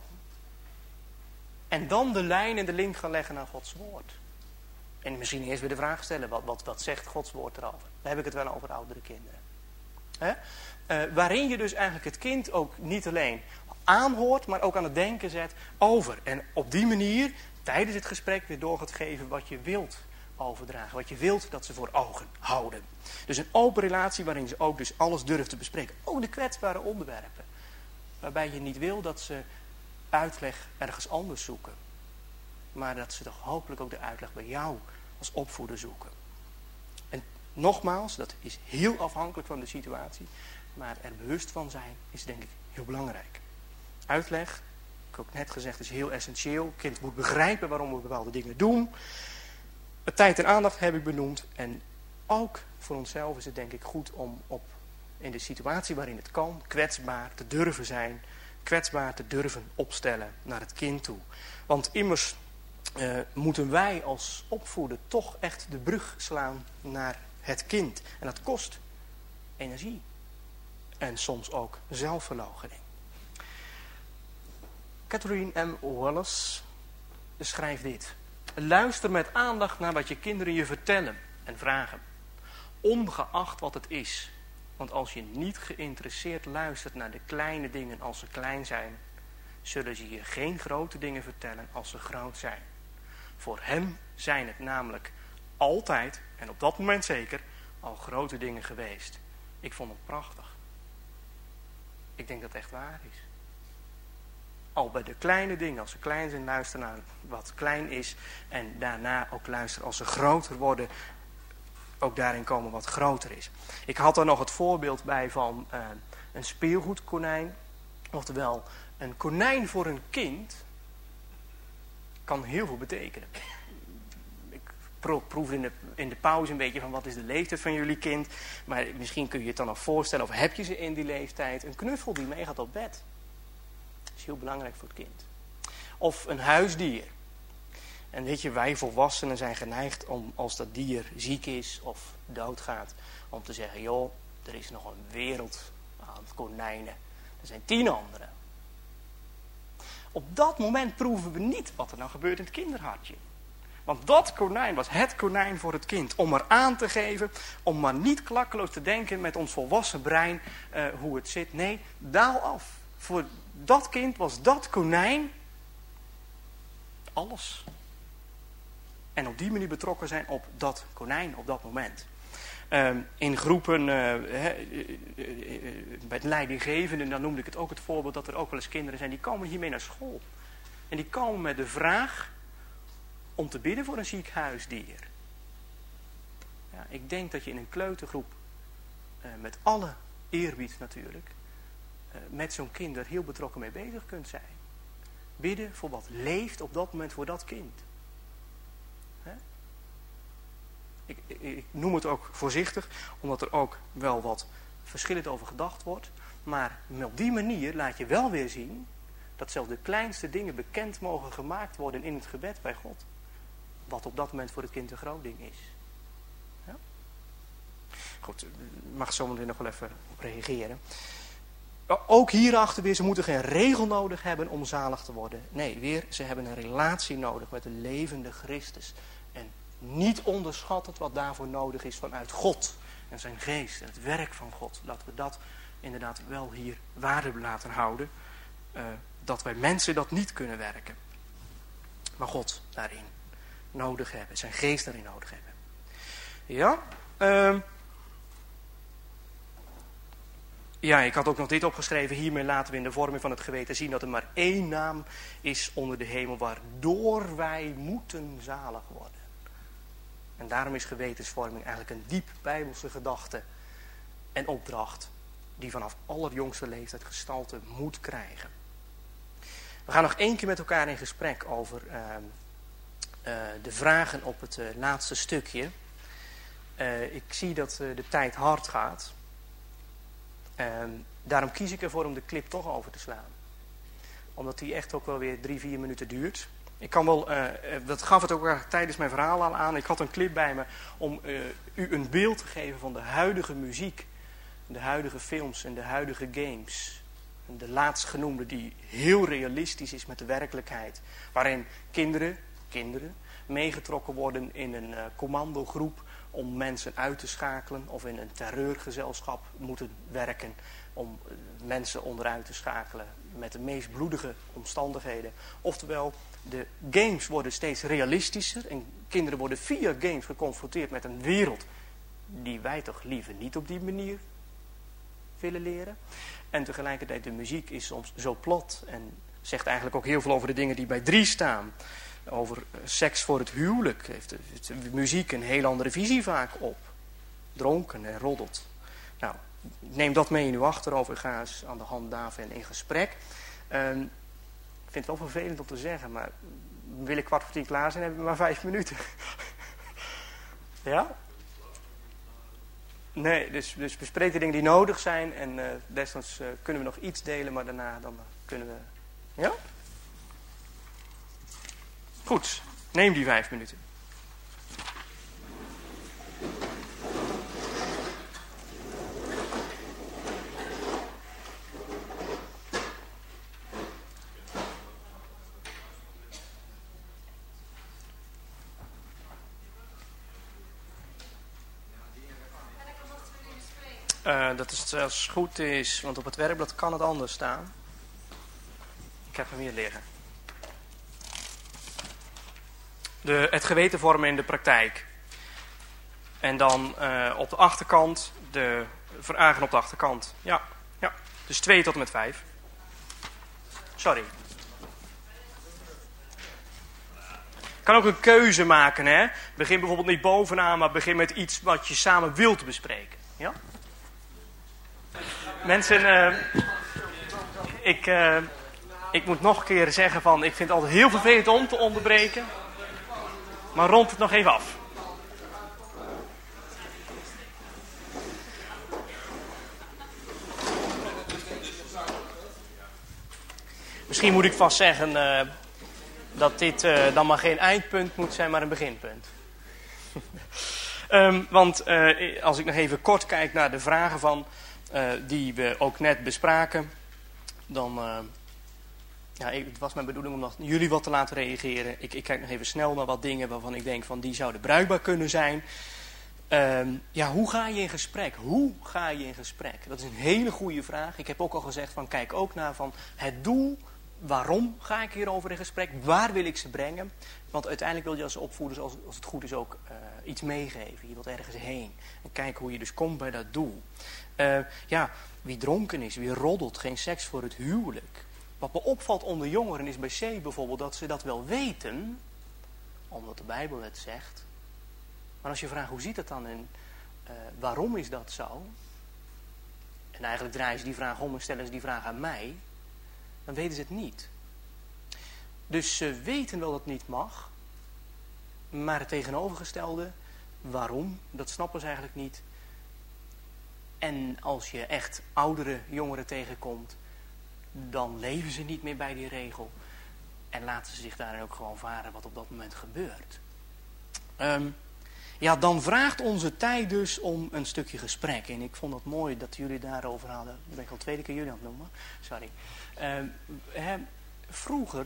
En dan de lijn en de link gaan leggen naar Gods woord. En misschien eerst weer de vraag stellen, wat, wat, wat zegt Gods woord erover? Dan heb ik het wel over oudere kinderen. Hè? Uh, waarin je dus eigenlijk het kind ook niet alleen aanhoort, maar ook aan het denken zet over. En op die manier tijdens het gesprek weer door gaat geven wat je wilt overdragen. Wat je wilt dat ze voor ogen houden. Dus een open relatie waarin ze ook dus alles durft te bespreken. Ook de kwetsbare onderwerpen. Waarbij je niet wil dat ze uitleg ergens anders zoeken. Maar dat ze toch hopelijk ook de uitleg bij jou als opvoeder zoeken. En nogmaals, dat is heel afhankelijk van de situatie. Maar er bewust van zijn is denk ik heel belangrijk. Uitleg, ik heb ook net gezegd, is heel essentieel. Het kind moet begrijpen waarom we bepaalde dingen doen. Het tijd en aandacht heb ik benoemd. En ook voor onszelf is het denk ik goed om op, in de situatie waarin het kan, kwetsbaar te durven zijn. Kwetsbaar te durven opstellen naar het kind toe. Want immers uh, moeten wij als opvoeder toch echt de brug slaan naar het kind. En dat kost energie. En soms ook zelfverloochening. Catherine M. Wallace schrijft dit. Luister met aandacht naar wat je kinderen je vertellen en vragen. Ongeacht wat het is. Want als je niet geïnteresseerd luistert naar de kleine dingen als ze klein zijn, zullen ze je geen grote dingen vertellen als ze groot zijn. Voor hem zijn het namelijk altijd, en op dat moment zeker, al grote dingen geweest. Ik vond het prachtig. Ik denk dat het echt waar is. Al bij de kleine dingen, als ze klein zijn, luister naar wat klein is. En daarna ook luisteren als ze groter worden. Ook daarin komen wat groter is. Ik had er nog het voorbeeld bij van uh, een speelgoedkonijn. Oftewel, een konijn voor een kind kan heel veel betekenen. Ik proef in de, in de pauze een beetje van wat is de leeftijd van jullie kind. Maar misschien kun je het dan nog voorstellen, of heb je ze in die leeftijd. Een knuffel die meegaat op bed. Dat is heel belangrijk voor het kind. Of een huisdier. En weet je, wij volwassenen zijn geneigd om, als dat dier ziek is of doodgaat, om te zeggen, joh, er is nog een wereld aan konijnen. Er zijn tien andere. Op dat moment proeven we niet wat er nou gebeurt in het kinderhartje. Want dat konijn was het konijn voor het kind. Om er aan te geven, om maar niet klakkeloos te denken met ons volwassen brein uh, hoe het zit. Nee, daal af. Voor dat kind was dat konijn alles. En op die manier betrokken zijn op dat konijn op dat moment. Uh, in groepen, uh, he, uh, uh, uh, met leidinggevenden, dan noemde ik het ook het voorbeeld dat er ook wel eens kinderen zijn die komen hiermee naar school. En die komen met de vraag om te bidden voor een ziek huisdier. Ja, ik denk dat je in een kleutergroep, uh, met alle eerbied natuurlijk, uh, met zo'n kind er heel betrokken mee bezig kunt zijn. Bidden voor wat leeft op dat moment voor dat kind. He? Ik, ik, ik noem het ook voorzichtig, omdat er ook wel wat verschillend over gedacht wordt. Maar op die manier laat je wel weer zien dat zelfs de kleinste dingen bekend mogen gemaakt worden in het gebed bij God. Wat op dat moment voor het kind een groot ding is. Ja? Goed, ik mag zo meteen nog wel even op reageren. Ook hierachter weer, ze moeten geen regel nodig hebben om zalig te worden. Nee, weer, ze hebben een relatie nodig met de levende Christus. En niet onderschattend wat daarvoor nodig is vanuit God en zijn geest en het werk van God. Laten we dat inderdaad wel hier waarde laten houden. Uh, dat wij mensen dat niet kunnen werken. Maar God daarin nodig hebben. Zijn geest daarin nodig hebben. Ja. Uh, ja, ik had ook nog dit opgeschreven. Hiermee laten we in de vorming van het geweten zien dat er maar één naam is onder de hemel waardoor wij moeten zalig worden. En daarom is gewetensvorming eigenlijk een diep bijbelse gedachte en opdracht die vanaf allerjongste leeftijd gestalte moet krijgen. We gaan nog één keer met elkaar in gesprek over uh, uh, de vragen op het uh, laatste stukje. Uh, ik zie dat uh, de tijd hard gaat. Uh, daarom kies ik ervoor om de clip toch over te slaan. Omdat die echt ook wel weer drie, vier minuten duurt. Ik kan wel, uh, dat gaf het ook tijdens mijn verhaal al aan. Ik had een clip bij me om uh, u een beeld te geven van de huidige muziek. De huidige films en de huidige games. En de laatstgenoemde die heel realistisch is met de werkelijkheid. Waarin kinderen, kinderen meegetrokken worden in een uh, commandogroep om mensen uit te schakelen. Of in een terreurgezelschap moeten werken om uh, mensen onderuit te schakelen met de meest bloedige omstandigheden. Oftewel, de games worden steeds realistischer en kinderen worden via games geconfronteerd met een wereld die wij toch liever niet op die manier willen leren. En tegelijkertijd de muziek is soms zo plat en zegt eigenlijk ook heel veel over de dingen die bij drie staan. Over seks voor het huwelijk heeft de, de muziek een heel andere visie vaak op. Dronken en roddelt. Nou, neem dat mee in uw achterhoofd en ga eens aan de hand daarvan in gesprek. Um, ik vind het wel vervelend om te zeggen, maar wil ik kwart voor tien klaar zijn, hebben we maar vijf minuten. Ja? Nee, dus, dus bespreek de dingen die nodig zijn en uh, desnoods uh, kunnen we nog iets delen, maar daarna dan kunnen we... Ja? Goed, neem die vijf minuten. Uh, dat is als het goed is, want op het werkblad kan het anders staan. Ik heb hem hier liggen. De, het geweten vormen in de praktijk. En dan uh, op de achterkant, de vragen op de achterkant. Ja, ja. Dus twee tot en met vijf. Sorry. Je kan ook een keuze maken, hè. Begin bijvoorbeeld niet bovenaan, maar begin met iets wat je samen wilt bespreken. Ja? Mensen, uh, ik, uh, ik moet nog een keer zeggen van, ik vind het altijd heel vervelend om te onderbreken. Maar rond het nog even af. Misschien moet ik vast zeggen uh, dat dit uh, dan maar geen eindpunt moet zijn, maar een beginpunt. um, want uh, als ik nog even kort kijk naar de vragen van... Uh, die we ook net bespraken, dan uh, ja, ik, het was mijn bedoeling om nog jullie wat te laten reageren. Ik, ik kijk nog even snel naar wat dingen waarvan ik denk van die zouden bruikbaar kunnen zijn. Um, ja, hoe ga je in gesprek? Hoe ga je in gesprek? Dat is een hele goede vraag. Ik heb ook al gezegd van kijk ook naar van het doel. Waarom ga ik hierover in gesprek? Waar wil ik ze brengen? Want uiteindelijk wil je als opvoeders, als, als het goed is, ook uh, iets meegeven. Je wilt ergens heen. En kijken hoe je dus komt bij dat doel. Uh, ja, wie dronken is, wie roddelt, geen seks voor het huwelijk. Wat me opvalt onder jongeren is bij C bijvoorbeeld dat ze dat wel weten. Omdat de Bijbel het zegt. Maar als je vraagt hoe zit het dan en uh, waarom is dat zo? En eigenlijk draaien ze die vraag om en stellen ze die vraag aan mij. Dan weten ze het niet. Dus ze weten wel dat het niet mag. Maar het tegenovergestelde, waarom, dat snappen ze eigenlijk niet. En als je echt oudere jongeren tegenkomt, dan leven ze niet meer bij die regel. En laten ze zich daarin ook gewoon varen wat op dat moment gebeurt. Um, ja, dan vraagt onze tijd dus om een stukje gesprek. En ik vond het mooi dat jullie daarover hadden. Dan ben ik al de tweede keer jullie aan het noemen. Sorry. Uh, hè, vroeger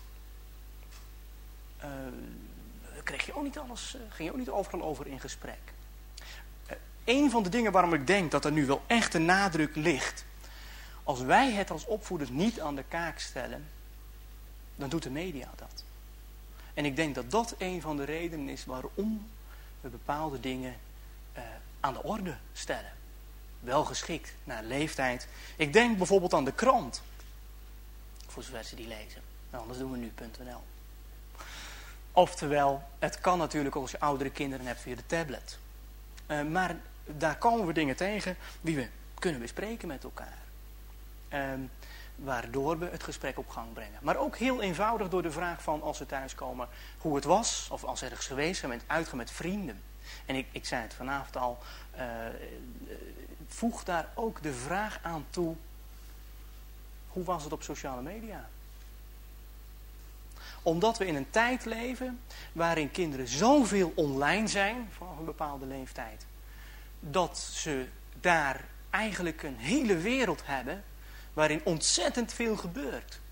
uh, kreeg je ook niet alles, uh, ging je ook niet overal over in gesprek. Uh, een van de dingen waarom ik denk dat er nu wel echt een nadruk ligt. Als wij het als opvoeders niet aan de kaak stellen, dan doet de media dat. En ik denk dat dat een van de redenen is waarom we bepaalde dingen uh, aan de orde stellen. Wel geschikt naar leeftijd. Ik denk bijvoorbeeld aan de krant. Voor zover ze die lezen. Nou, anders doen we nu punt n l. Oftewel, het kan natuurlijk als je oudere kinderen hebt via de tablet. Uh, maar daar komen we dingen tegen die we kunnen bespreken met elkaar. Uh, waardoor we het gesprek op gang brengen. Maar ook heel eenvoudig door de vraag van als we thuiskomen hoe het was. Of als we ergens geweest zijn, uitgaan met vrienden. En ik, ik zei het vanavond al. Uh, voeg daar ook de vraag aan toe. Hoe was het op sociale media? Omdat we in een tijd leven waarin kinderen zoveel online zijn vanaf een bepaalde leeftijd. Dat ze daar eigenlijk een hele wereld hebben waarin ontzettend veel gebeurt.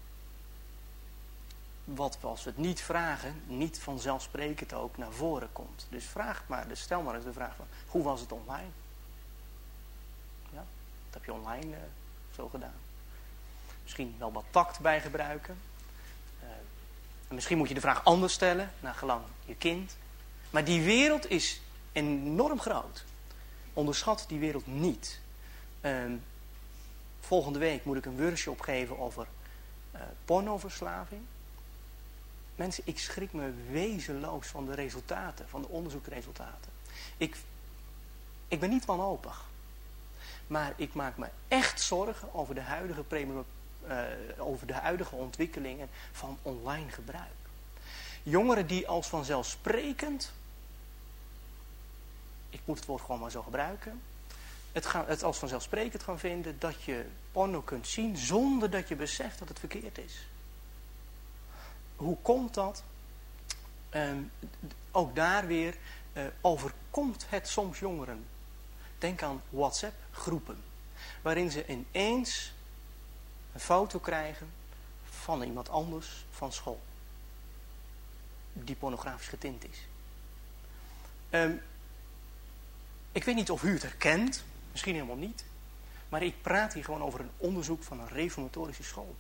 Wat als we het niet vragen, niet vanzelfsprekend ook naar voren komt. Dus vraag maar, dus stel maar eens de vraag van, hoe was het online? Ja, wat heb je online uh, zo gedaan? Misschien wel wat tact bij gebruiken. Uh, en misschien moet je de vraag anders stellen, naar gelang je kind. Maar die wereld is enorm groot. Onderschat die wereld niet. Uh, volgende week moet ik een workshop geven over uh, pornoverslaving. Mensen, ik schrik me wezenloos van de resultaten, van de onderzoekresultaten. Ik, ik ben niet wanhopig. Maar ik maak me echt zorgen over de huidige, premium, uh, over de huidige ontwikkelingen van online gebruik. Jongeren die als vanzelfsprekend, ik moet het woord gewoon maar zo gebruiken, het, gaan, het als vanzelfsprekend gaan vinden dat je porno kunt zien zonder dat je beseft dat het verkeerd is. Hoe komt dat? Um, ook daar weer uh, overkomt het soms jongeren. Denk aan WhatsApp-groepen. Waarin ze ineens een foto krijgen van iemand anders van school. Die pornografisch getint is. Um, ik weet niet of u het herkent. Misschien helemaal niet. Maar ik praat hier gewoon over een onderzoek van een reformatorische school.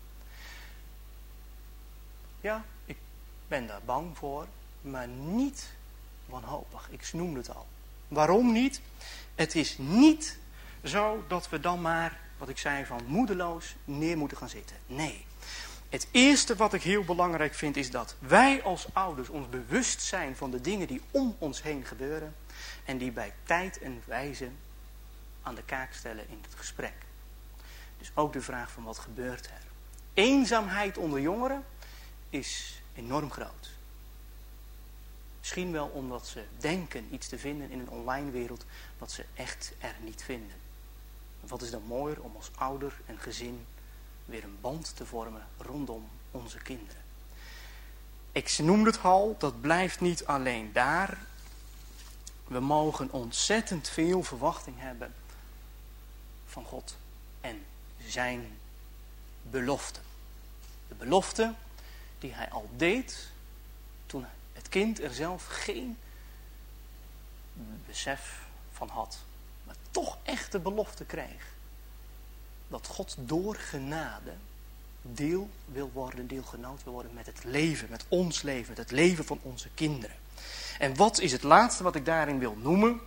Ja, ik ben daar bang voor, maar niet wanhopig. Ik noemde het al. Waarom niet? Het is niet zo dat we dan maar, wat ik zei, van moedeloos neer moeten gaan zitten. Nee. Het eerste wat ik heel belangrijk vind is dat wij als ouders ons bewust zijn van de dingen die om ons heen gebeuren. En die bij tijd en wijze aan de kaak stellen in het gesprek. Dus ook de vraag van wat gebeurt er? Eenzaamheid onder jongeren is enorm groot. Misschien wel omdat ze denken iets te vinden in een online wereld wat ze echt er niet vinden. Wat is dan mooier om als ouder en gezin weer een band te vormen rondom onze kinderen. Ik noemde het al, dat blijft niet alleen daar. We mogen ontzettend veel verwachting hebben van God en zijn beloften. De belofte die hij al deed toen het kind er zelf geen besef van had. Maar toch echt de belofte kreeg. Dat God door genade deel wil worden, deelgenoot wil worden met het leven, met ons leven, met het leven van onze kinderen. En wat is het laatste wat ik daarin wil noemen?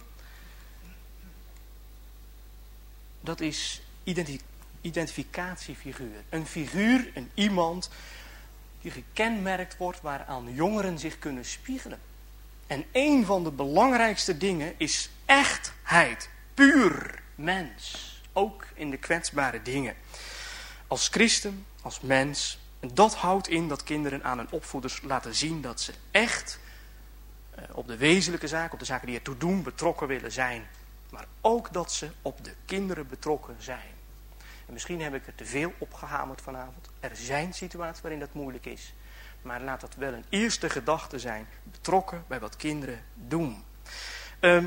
Dat is identif- identificatiefiguur. Een figuur, een iemand die gekenmerkt wordt waaraan jongeren zich kunnen spiegelen. En een van de belangrijkste dingen is echtheid. Puur mens. Ook in de kwetsbare dingen. Als christen, als mens. En dat houdt in dat kinderen aan hun opvoeders laten zien dat ze echt eh, op de wezenlijke zaken, op de zaken die ertoe doen, betrokken willen zijn. Maar ook dat ze op de kinderen betrokken zijn. En misschien heb ik er te veel op gehamerd vanavond. Er zijn situaties waarin dat moeilijk is. Maar laat dat wel een eerste gedachte zijn. Betrokken bij wat kinderen doen. Um,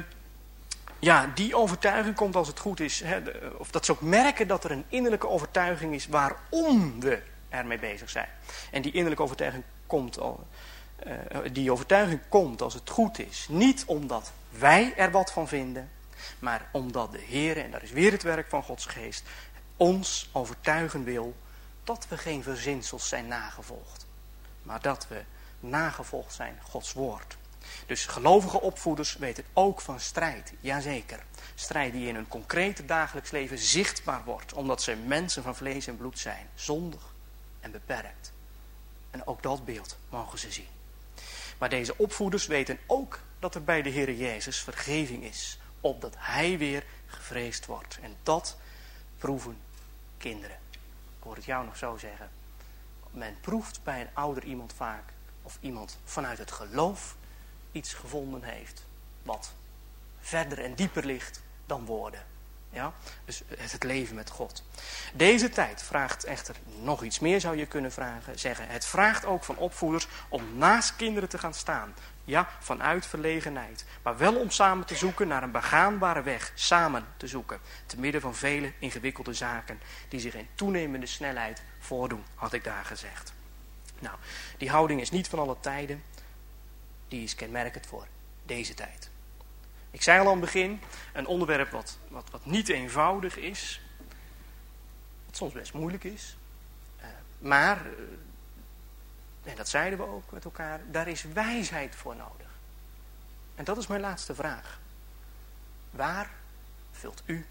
ja, die overtuiging komt als het goed is. Hè, de, of dat ze ook merken dat er een innerlijke overtuiging is waarom we ermee bezig zijn. En die innerlijke overtuiging komt al. Uh, die overtuiging komt als het goed is. Niet omdat wij er wat van vinden. Maar omdat de Heer, en dat is weer het werk van Gods geest, ons overtuigen wil dat we geen verzinsels zijn nagevolgd. Maar dat we nagevolgd zijn Gods woord. Dus gelovige opvoeders weten ook van strijd. Jazeker. Strijd die in hun concrete dagelijks leven zichtbaar wordt. Omdat ze mensen van vlees en bloed zijn. Zondig en beperkt. En ook dat beeld mogen ze zien. Maar deze opvoeders weten ook dat er bij de Heer Jezus vergeving is. Opdat Hij weer gevreesd wordt. En dat proeven kinderen. Ik hoor het jou nog zo zeggen. Men proeft bij een ouder iemand vaak. Of iemand vanuit het geloof iets gevonden heeft. Wat verder en dieper ligt dan woorden. Ja? Dus het leven met God. Deze tijd vraagt echter nog iets meer, zou je kunnen vragen, zeggen. Het vraagt ook van opvoeders om naast kinderen te gaan staan. Ja, vanuit verlegenheid. Maar wel om samen te zoeken naar een begaanbare weg. Samen te zoeken. Te midden van vele ingewikkelde zaken die zich in toenemende snelheid voordoen, had ik daar gezegd. Nou, die houding is niet van alle tijden. Die is kenmerkend voor deze tijd. Ik zei al aan het begin, een onderwerp wat, wat, wat niet eenvoudig is. Wat soms best moeilijk is. Uh, maar, uh, en dat zeiden we ook met elkaar, daar is wijsheid voor nodig. En dat is mijn laatste vraag. Waar vult u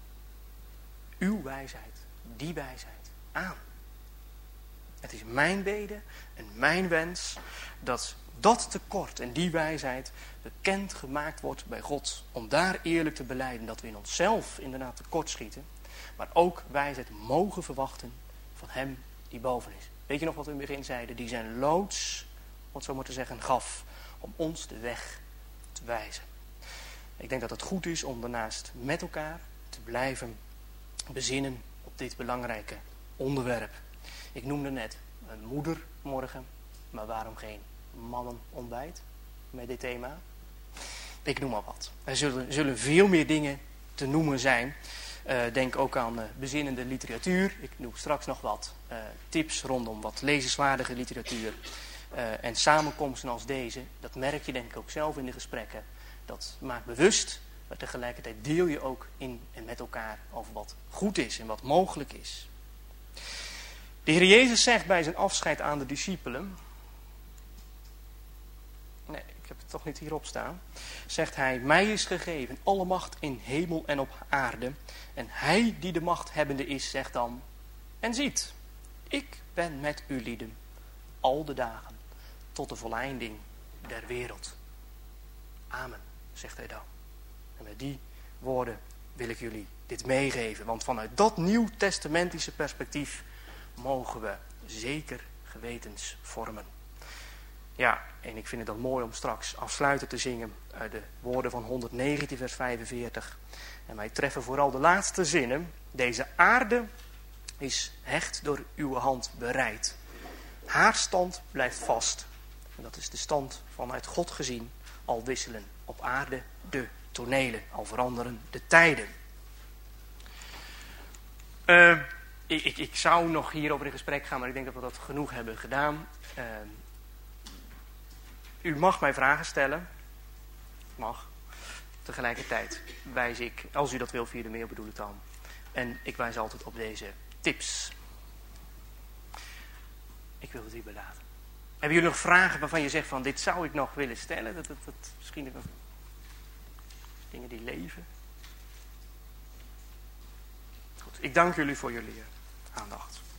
uw wijsheid, die wijsheid, aan? Het is mijn bede en mijn wens dat dat tekort en die wijsheid bekend gemaakt wordt bij God. Om daar eerlijk te belijden dat we in onszelf inderdaad tekort schieten. Maar ook wijsheid mogen verwachten van Hem die boven is. Weet je nog wat we in het begin zeiden? Die zijn loods, om het zo maar te zeggen, gaf om ons de weg te wijzen. Ik denk dat het goed is om daarnaast met elkaar te blijven bezinnen op dit belangrijke onderwerp. Ik noemde net een moeder morgen, maar waarom geen mannenontbijt met dit thema? Ik noem maar wat. Er zullen, zullen veel meer dingen te noemen zijn. Uh, denk ook aan uh, bezinnende literatuur. Ik noem straks nog wat uh, tips rondom wat lezenswaardige literatuur. Uh, en samenkomsten als deze, dat merk je denk ik ook zelf in de gesprekken. Dat maakt bewust, maar tegelijkertijd deel je ook in en met elkaar over wat goed is en wat mogelijk is. De Heer Jezus zegt bij zijn afscheid aan de discipelen. Nee, ik heb het toch niet hierop staan. Zegt hij, mij is gegeven alle macht in hemel en op aarde. En hij die de macht hebbende is, zegt dan. En ziet, ik ben met u lieden al de dagen tot de voleinding der wereld. Amen, zegt hij dan. En met die woorden wil ik jullie dit meegeven. Want vanuit dat nieuwtestamentische perspectief mogen we zeker gewetens vormen. Ja, en ik vind het dan mooi om straks afsluitend te zingen uit de woorden van honderdnegentien vers vijfenveertig. En wij treffen vooral de laatste zinnen. Deze aarde is hecht door uw hand bereid. Haar stand blijft vast. En dat is de stand vanuit God gezien. Al wisselen op aarde de tonelen, al veranderen de tijden. Uh, ik, ik, ik zou nog hierover in gesprek gaan, maar ik denk dat we dat genoeg hebben gedaan. Uh, u mag mij vragen stellen. Mag. Tegelijkertijd wijs ik, als u dat wil via de mail bedoel ik dan. En ik wijs altijd op deze tips. Ik wil het hierbij laten. Hebben jullie nog vragen waarvan je zegt van dit zou ik nog willen stellen? Dat, dat, dat, misschien nog dingen die leven. Goed, ik dank jullie voor jullie aandacht.